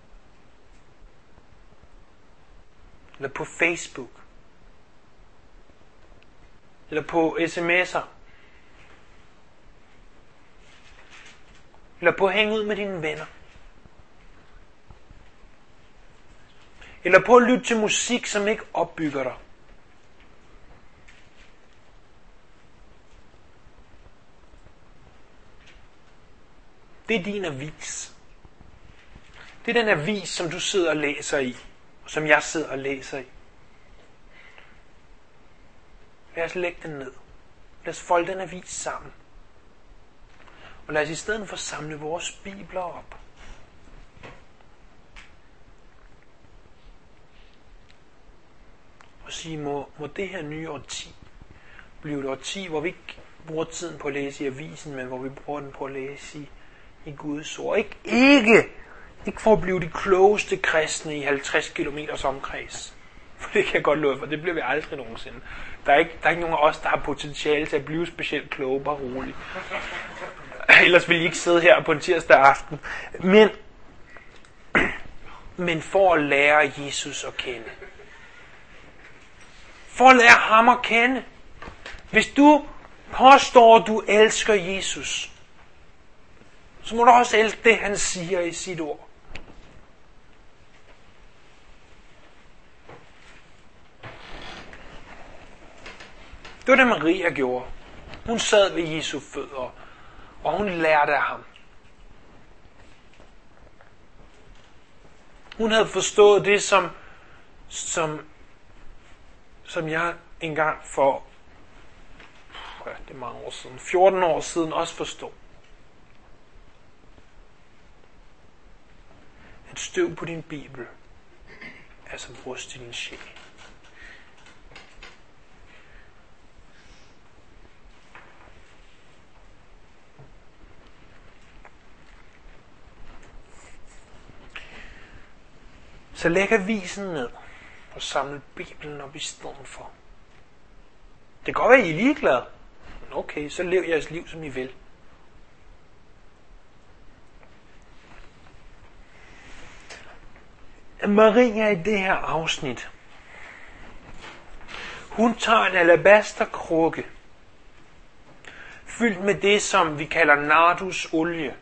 Eller på Facebook? Eller på sms'er? Eller på at hænge ud med dine venner? Eller på at lytte til musik, som ikke opbygger dig? Det er din avis. Det er den avis, som du sidder og læser i, og som jeg sidder og læser i. Lad os lægge den ned. Lad os folde den avis sammen. Og lad os i stedet for samle vores bibler op. Og sige, må det her nye årti blive et årti, hvor vi ikke bruger tiden på at læse i avisen, men hvor vi bruger den på at læse i Guds ord. Ikke for at blive de klogeste kristne i 50 km omkreds. For det kan jeg godt love for, det bliver vi aldrig nogensinde. Der er ikke nogen af os, der har potentiale til at blive specielt kloge, bare roligt. Ellers ville I ikke sidde her på en tirsdag aften. Men for at lære Jesus at kende. For at lære ham at kende. Hvis du påstår, at du elsker Jesus, så må du også elske det, han siger i sit ord. Det var det, Maria gjorde. Hun sad ved Jesu fødder, og hun lærte af ham. Hun havde forstået det, som jeg engang for det er mange år siden, 14 år siden også forstod. Et støv på din bibel er som rust i din sjæl. Så læg avisen ned. og samle Bibelen op i stedet for. Det kan godt være, I er ligeglade. Men okay, så lev jeres liv, som I vil. Maria i det her afsnit, hun tager en alabasterkrukke, fyldt med det, som vi kalder nardusolie,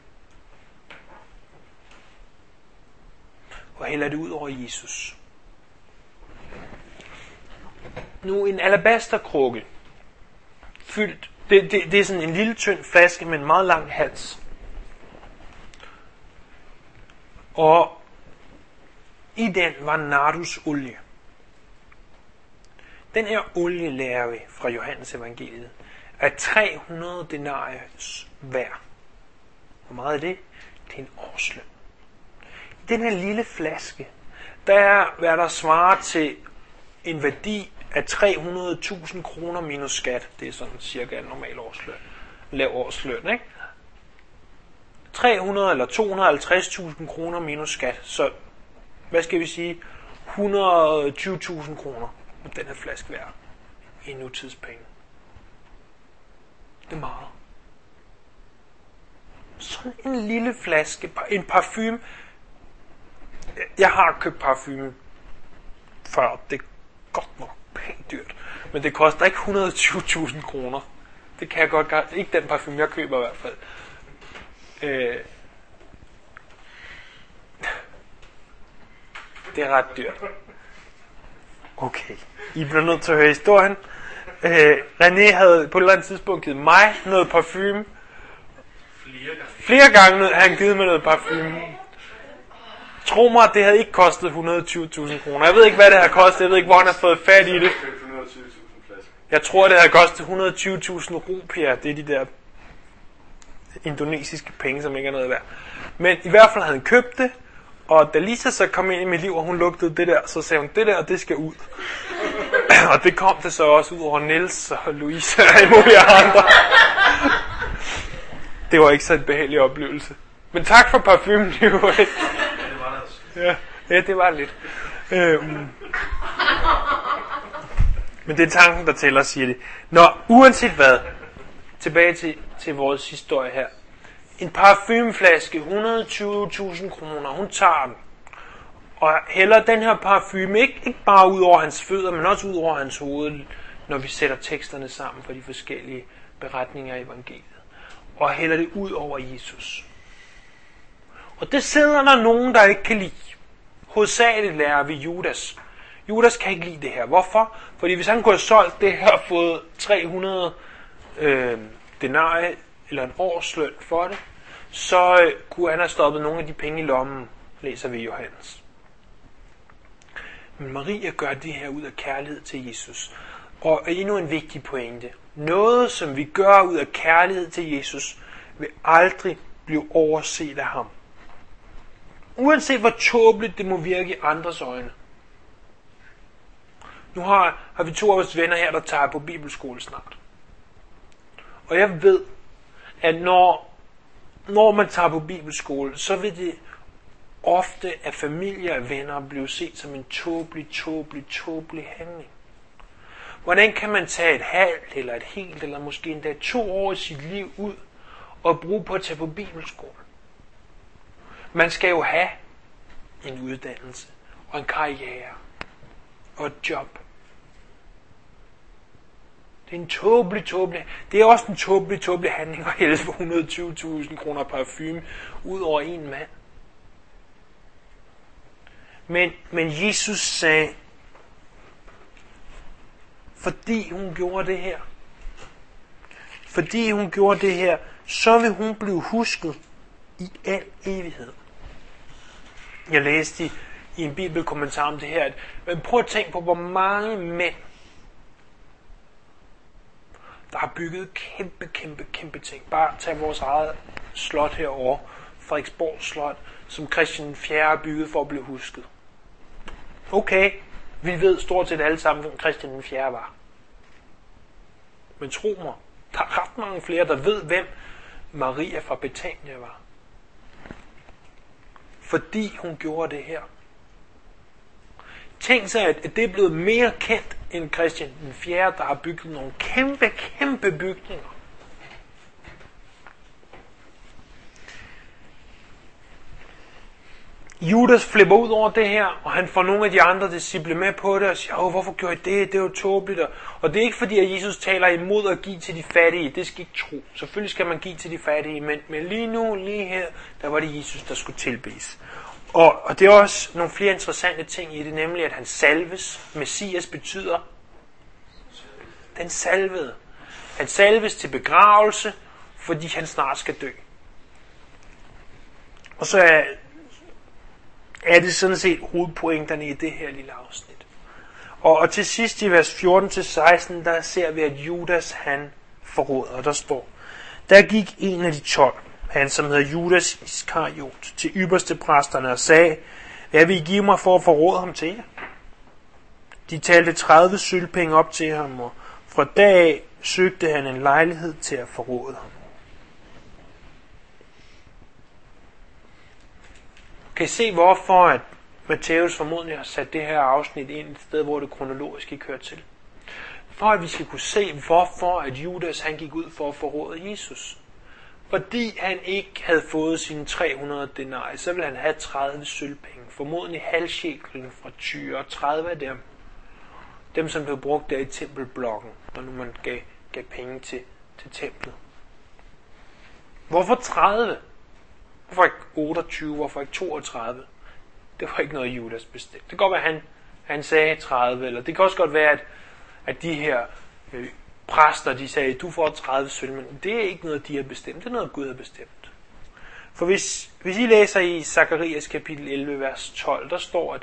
og hælder det ud over Jesus. Nu en alabasterkrukke, fyldt, det er sådan en lille tynd flaske med en meget lang hals. Og i den var nardusolie. Den her olie lærer vi fra Johannes evangeliet er 300 denarius værd. Hvor meget er det? Det er en årsløn. I den her lille flaske, der er, hvad der svarer til en værdi af 300.000 kroner minus skat. Det er sådan cirka en normal årsløn. Lav årsløn, ikke? 300 eller 250.000 kroner minus skat. Så, hvad skal vi sige? 120.000 kroner. Den her flaske værd i nutidspenge. Det er meget. Sådan en lille flaske, en parfume. Jeg har købt parfume før. Det er godt nok pænt dyrt. Men det koster ikke 120.000 kroner. Det kan jeg godt gøre. Ikke den parfume, jeg køber i hvert fald. Det er ret dyrt. Okay, I bliver nødt til at høre historien. René havde på et eller andet tidspunkt givet mig noget parfume. Flere gange havde han givet mig noget parfume. Tro mig, det havde ikke kostet 120.000 kroner. Jeg ved ikke, hvad det har kostet. Jeg ved ikke, hvor han har fået fat i det. Jeg tror, det havde kostet 120.000 rupier. Det er de der indonesiske penge, som ikke er noget værd. Men i hvert fald havde han købt det. Og da Lisa så kom ind i mit liv, og hun lugtede det der, så sagde hun, det der, det skal ud. Og det kom det så også ud over Niels og Louise og alle mulige andre. Det var ikke så en behagelig oplevelse. Men tak for parfumen, det var det. Ja, det var lidt. Men det er tanken, der tæller, siger det. Nå, uanset hvad, tilbage til vores historie her. En parfumeflaske, 120.000 kroner, hun tager den. Og hælder den her parfume ikke bare ud over hans fødder, men også ud over hans hoved, når vi sætter teksterne sammen for de forskellige beretninger i evangeliet. Og hælder det ud over Jesus. Og det sidder der nogen, der ikke kan lide. Hovedsageligt lærer vi Judas. Judas kan ikke lide det her. Hvorfor? Fordi hvis han kunne have solgt det her og fået 300 denarie, eller en årsløn for det, så kunne han have stoppet nogle af de penge i lommen, læser vi Johannes. Men Maria gør det her ud af kærlighed til Jesus. Og endnu en vigtig pointe. Noget, som vi gør ud af kærlighed til Jesus, vil aldrig blive overset af ham. Uanset hvor tåbeligt det må virke i andres øjne. Nu har vi 2 af vores venner her, der tager på bibelskole snart. Og jeg ved, at når man tager på bibelskole, så vil det ofte af familie og venner blive set som en tåbelig handling. Hvordan kan man tage et halvt eller et helt, eller måske endda 2 år i sit liv ud og bruge på at tage på bibelskole? Man skal jo have en uddannelse og en karriere og et job. Det er en tåbelig. Det er også en tåbelig handling at hælde 120.000 kroner parfume ud over en mand. Men Jesus sagde, fordi hun gjorde det her, så vil hun blive husket i al evighed. Jeg læste i en bibelkommentar om det her, at prøv at tænke på, hvor mange mænd, der har bygget kæmpe ting. Bare tag vores eget slot herovre, Frederiksborg Slot, som Christian 4. har bygget for at blive husket. Okay, vi ved stort set alle sammen, hvem Christian 4. var. Men tro mig, der er ret mange flere, der ved, hvem Maria fra Betania var. Fordi hun gjorde det her. tænk sig, at det er blevet mere kendt end Christian den 4., der har bygget nogle kæmpe bygninger. Judas flipper ud over det her, og han får nogle af de andre disciple med på det, og siger, hvorfor gjorde I det? Det er jo tåbeligt. Og det er ikke fordi, at Jesus taler imod at give til de fattige. Det skal I ikke tro. Selvfølgelig skal man give til de fattige, men lige her, der var det Jesus, der skulle tilbes. Og det er også nogle flere interessante ting i det, nemlig at han salves. Messias betyder den salvede. Han salves til begravelse, fordi han snart skal dø. Og så er det sådan set hovedpointerne i det her lille afsnit. Og til sidst i vers 14-16, der ser vi, at Judas han forråder. Og der står, der gik en af de 12, han som hedder Judas Iskariot, til ypperste præsterne og sagde, hvad vil I give mig for at forråde ham til jer? De talte 30 sølvpenge op til ham, og fra dag af søgte han en lejlighed til at forråde ham. Kan I se, hvorfor at Matthæus formodentlig har sat det her afsnit ind et sted, hvor det kronologisk ikke hører til? For at vi skal kunne se, hvorfor at Judas han gik ud for at forråde Jesus. Fordi han ikke havde fået sine 300 denarii, så ville han have 30 sølvpenge. Formodentlig halvsheklen fra Tyre, og 30 af dem som blev brugt der i tempelblokken, når nu man gav penge til templet. Hvorfor 30? Hvorfor ikke 28? Hvorfor ikke 32? Det var ikke noget Judas bestemt. Det kan godt være, at han sagde 30, eller det kan også godt være, at de her præster, de sagde, du får 30 sølv, men det er ikke noget, de har bestemt. Det er noget, Gud har bestemt. For hvis I læser i Zakarias kapitel 11, vers 12, der står,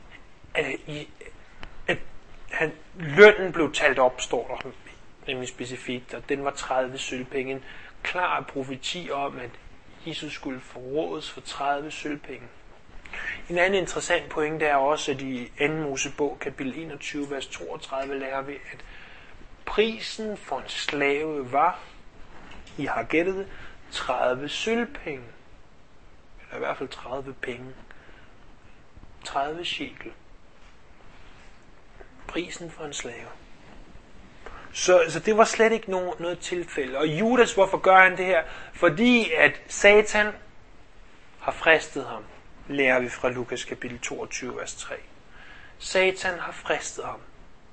at lønnen blev talt op, står der nemlig specifikt, og den var 30 sølvpenge. En klar profeti om, at Jesus skulle forrådes for 30 sølvpenge. En anden interessant pointe er også, at i 2. Mosebog, kapitel 21, vers 32, lærer vi, at prisen for en slave var, I har gættet det, 30 sølvpenge. Eller i hvert fald 30 penge. 30 shekel. Prisen for en slave. Så det var slet ikke noget tilfælde. Og Judas, hvorfor gør han det her? Fordi at Satan har fristet ham, lærer vi fra Lukas kapitel 22, vers 3. Satan har fristet ham.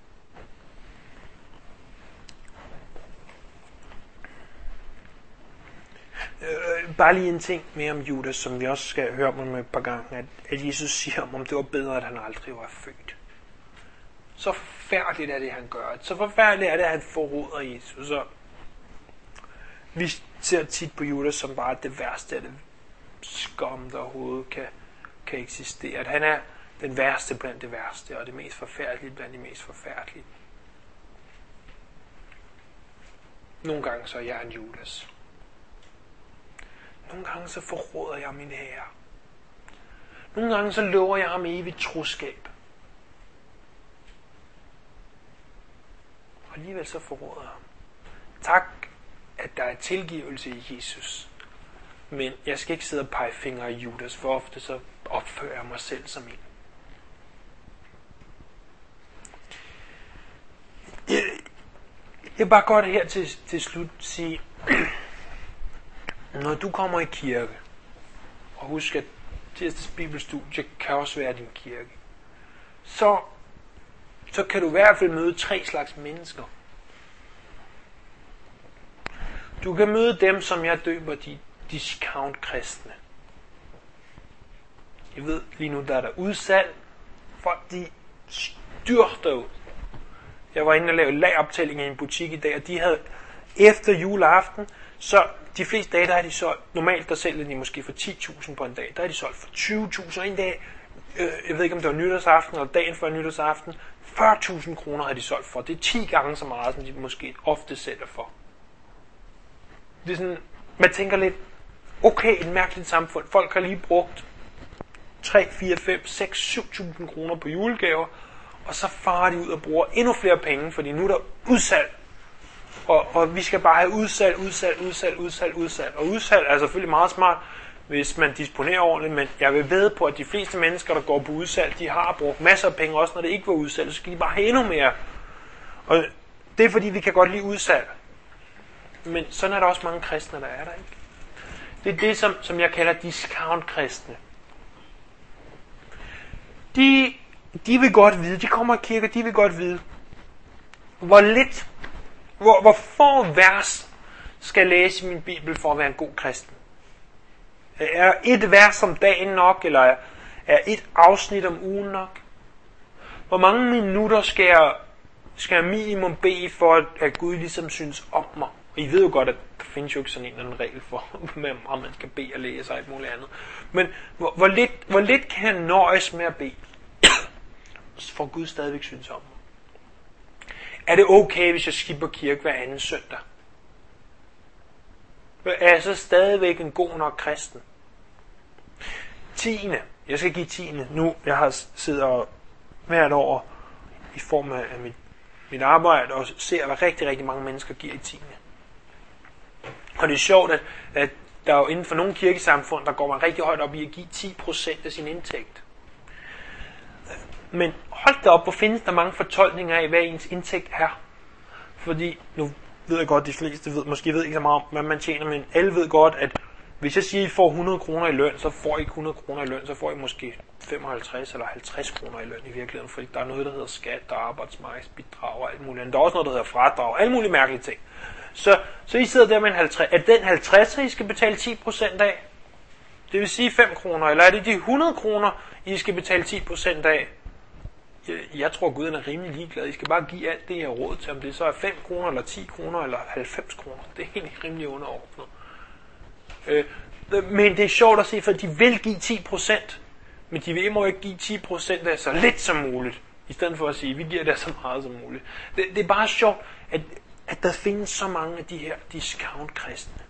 Bare lige en ting mere om Judas, som vi også skal høre om et par gange, at Jesus siger om det var bedre, at han aldrig var født. Så forfærdeligt er det, han gør. Så forfærdeligt er det, at han forråder Jesus. Så vi ser tit på Judas som bare det værste af det skam, der overhovedet kan eksistere. At han er den værste blandt det værste, og det mest forfærdelige blandt de mest forfærdelige. Nogle gange så er jeg en Judas. Nogle gange så forråder jeg min herre. Nogle gange så lover jeg ham evigt troskab. Og alligevel så forråder jeg ham. Tak, at der er tilgivelse i Jesus. Men jeg skal ikke sidde og pege fingre i Judas, for ofte så opfører jeg mig selv som en. Jeg vil bare godt her til slut sige, når du kommer i kirke, og husk at tirsdags bibelstudie kan også være din kirke, så kan du i hvert fald møde 3 slags mennesker. Du kan møde dem, som jeg døber de discount-kristne. Jeg ved lige nu, der er der udsalg. Folk de styrter ud. Jeg var inde og lavede lagoptælling i en butik i dag, og de havde efter juleaften, så de fleste dage, der er de solgt, normalt der sælger de måske for 10.000 på en dag, der er de solgt for 20.000, og en dag, jeg ved ikke om det var nytårsaften eller dagen før nytårsaften, 40.000 kroner har de solgt for. Det er 10 gange så meget, som de måske ofte sælger for. Det er sådan, man tænker lidt, okay, et mærkeligt samfund. Folk har lige brugt 3, 4, 5, 6, 7.000 kroner på julegaver, og så farer de ud og bruger endnu flere penge, fordi nu er der udsalg. Og vi skal bare have udsalg. Og udsalg er selvfølgelig meget smart, hvis man disponerer ordentligt, men jeg vil vædde på, at de fleste mennesker, der går på udsalg, de har brugt masser af penge, også når det ikke var udsalg, så skal de bare have endnu mere. Og det er fordi, vi kan godt lide udsalg. Men sådan er der også mange kristne, der er der, ikke? Det er det, som jeg kalder discount-kristne. De vil godt vide, de kommer i kirke, de vil godt vide, hvor få vers skal jeg læse i min bibel for at være en god kristen. Er et vers om dagen nok, eller er et afsnit om ugen nok? Hvor mange minutter skal jeg minimum bede for, at Gud ligesom synes om mig? Og I ved jo godt, at der findes jo ikke sådan en eller anden regel for, om man skal bede og læse og alt muligt andet. Men hvor lidt kan jeg nøjes med at bede, for Gud stadigvæk synes om mig? Er det okay, hvis jeg skipper kirke hver anden søndag? Er jeg så stadigvæk en god nok kristen? 10. Jeg skal give 10. Nu, jeg har siddet hvert år i form af mit arbejde og ser, hvad rigtig mange mennesker giver i 10. Og det er sjovt, at der er jo inden for nogle kirkesamfund, der går man rigtig højt op i at give 10% af sin indtægt. Men hold da op, hvor findes der mange fortolkninger af, hvad ens indtægt er. Fordi, nu ved jeg godt, de fleste måske ved ikke så meget om, hvad man tjener, men alle ved godt, at hvis jeg siger, at I får 100 kroner i løn, så får I ikke 100 kroner i løn, så får I måske 55 eller 50 kroner i løn i virkeligheden, fordi der er noget, der hedder skat, der er arbejdsmarkedsbidrag og alt muligt andet. Der er også noget, der hedder fradrag, alle mulige mærkelige ting. Så I sidder der med en 50. Er den 50, I skal betale 10% af? Det vil sige 5 kroner, eller er det de 100 kroner, I skal betale 10% af? Jeg tror, Gud er rimelig ligeglad. I skal bare give alt det, I har råd til. Om det så er 5 kroner, eller 10 kroner, eller 90 kroner. Det er egentlig rimelig underordnet. Men det er sjovt at se, for de vil give 10%. Men de vil jo ikke give 10% af så lidt som muligt. I stedet for at sige, at vi giver det så meget som muligt. Det er bare sjovt, at der findes så mange af de her discount-kristne.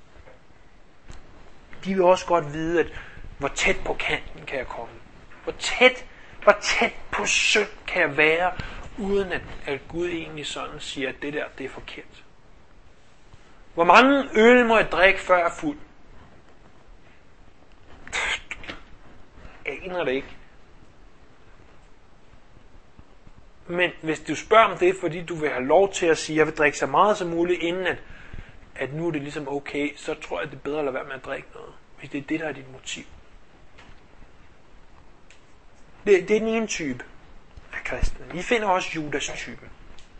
De vil også godt vide, at hvor tæt på kanten kan jeg komme. Hvor tæt på synd kan jeg være, uden at Gud egentlig sådan siger, at det der, det er forkert. Hvor mange øl må jeg drikke, før jeg er fuld? Jeg aner det ikke. Men hvis du spørger om det, fordi du vil have lov til at sige, at jeg vil drikke så meget som muligt, inden at nu er det ligesom okay, så tror jeg, det er bedre at lade være med at drikke noget. Hvis det er det, der er dit motiv. Det er den ene type af kristne. I finder også Judas-typen.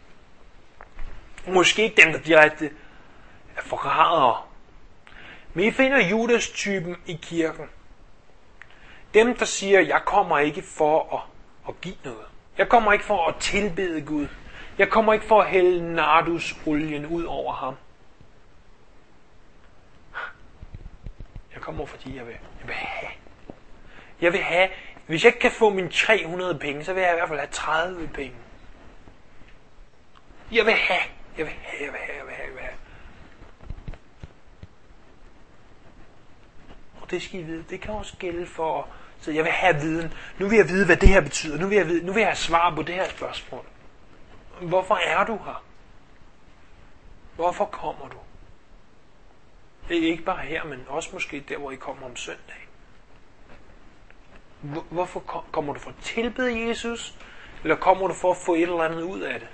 Måske ikke dem, der direkte er forrædere. Men I finder Judas-typen i kirken. Dem, der siger, jeg kommer ikke for at give noget. Jeg kommer ikke for at tilbede Gud. Jeg kommer ikke for at hælde nardusolien ud over ham. Jeg kommer, fordi jeg vil have. Jeg vil have. Hvis jeg ikke kan få mine 300 penge, så vil jeg i hvert fald have 30 penge. Jeg vil have. Og det skal I vide. Det kan også gælde for, så jeg vil have viden. Nu vil jeg vide, hvad det her betyder. Nu vil jeg have svar på det her spørgsmål. Hvorfor er du her? Hvorfor kommer du? Det er ikke bare her, men også måske der, hvor I kommer om søndag. Hvorfor kommer du for at tilbede Jesus? Eller kommer du for at få et eller andet ud af det?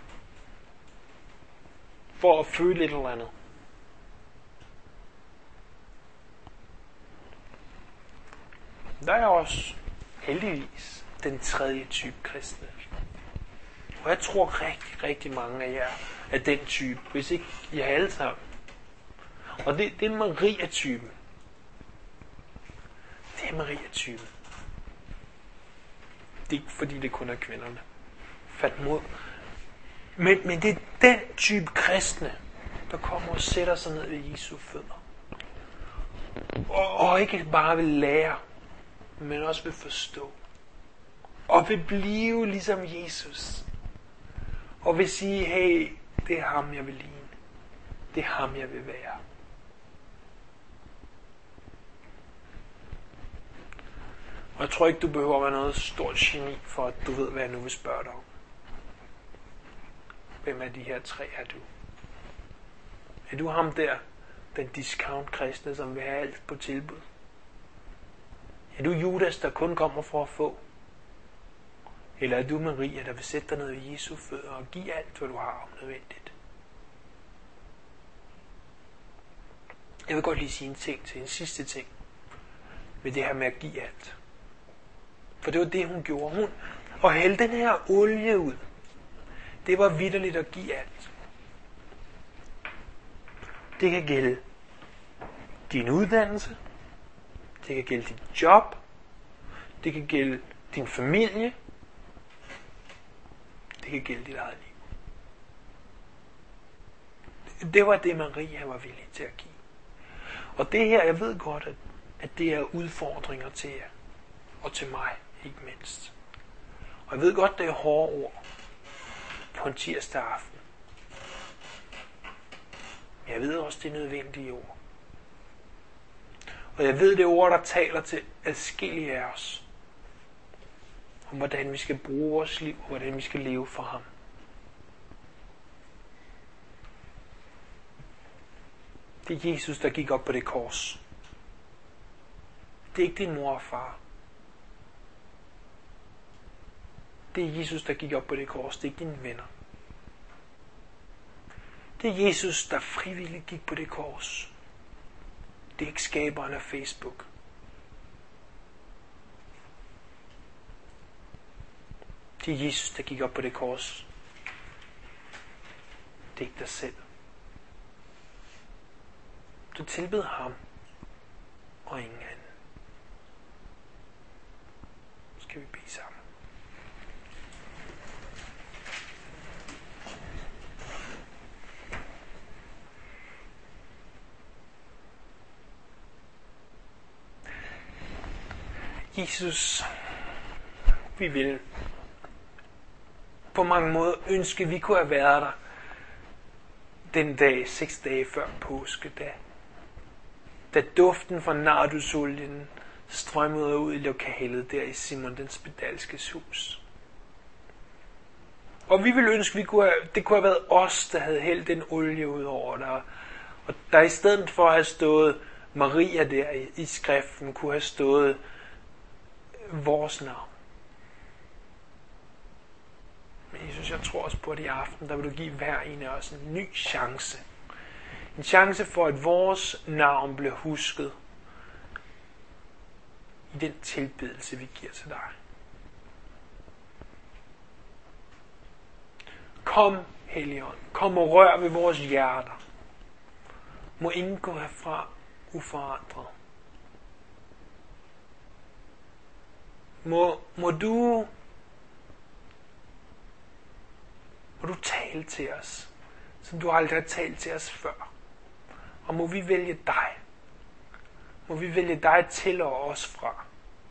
For at føle et eller andet? Der er også heldigvis den tredje type kristne. Og jeg tror rigtig mange af jer er den type, hvis ikke I har alle sammen. Og det er Maria-typen. Det er Maria-typen. Det er ikke fordi det kun er kvinderne. Fat mod. Men det er den type kristne, der kommer og sætter sig ned ved Jesu fødder. Og ikke bare vil lære, men også vil forstå. Og vil blive ligesom Jesus. Og vil sige, hey, det er ham, jeg vil ligne. Det er ham, jeg vil være. Og jeg tror ikke, du behøver at være noget stort geni, for at du ved, hvad jeg nu vil spørge dig om. Hvem af de her tre er du? Er du ham der, den discount-kristne, som vil have alt på tilbud? Er du Judas, der kun kommer for at få? Eller er du Maria, der vil sætte dig ned ved Jesu fødder og give alt, hvad du har om nødvendigt? Jeg vil godt lige sige en sidste ting ved det her med at give alt. For det var det, hun gjorde. Hun og hældte den her olie ud. Det var vitterligt at give alt. Det kan gælde din uddannelse. Det kan gælde dit job. Det kan gælde din familie. Det kan gælde dit eget liv. Det var det, Maria var villig til at give. Og det her, jeg ved godt, at det er udfordringer til jer. Og til mig, ikke mindst. Og jeg ved godt, det er hårde ord på en tirsdag aften. Men jeg ved også, det er nødvendige ord. Og jeg ved, det er ord, der taler til adskillige af os. Om hvordan vi skal bruge vores liv, og hvordan vi skal leve for ham. Det er Jesus, der gik op på det kors. Det er ikke din mor og far. Det er Jesus, der gik op på det kors. Det er ikke dine venner. Det er Jesus, der frivilligt gik på det kors. Det er ikke skaberen af Facebook. Det er Jesus, der gik op på det kors. Det er ikke dig selv. Du tilbed ham og ingen anden. Skal vi bede sammen. Jesus, vi vil på mange måder ønske, at vi kunne have været der den dag, 6 dage før påske, da duften fra nardusolien strømmede ud i lokalet der i Simon den spedalskes hus. Og vi ville ønske, det kunne have været os, der havde hældt den olie ud over dig. Og der i stedet for at have stået Maria der i skriften, kunne have stået vores navn. Men Jesus, jeg tror også på, at i aften, der vil du give hver en af os en ny chance. En chance for, at vores navn bliver husket i den tilbedelse, vi giver til dig. Kom, Helligånd. Kom og rør ved vores hjerter. Må ingen gå herfra uforandret. Må du tale til os, som du aldrig har talt til os før. Og må vi vælge dig. Må vi vælge dig til og os fra.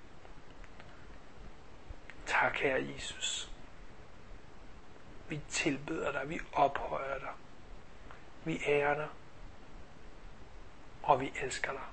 Tak, Herre Jesus. Vi tilbeder dig, vi ophøjer dig. Vi ærer dig, og vi elsker dig.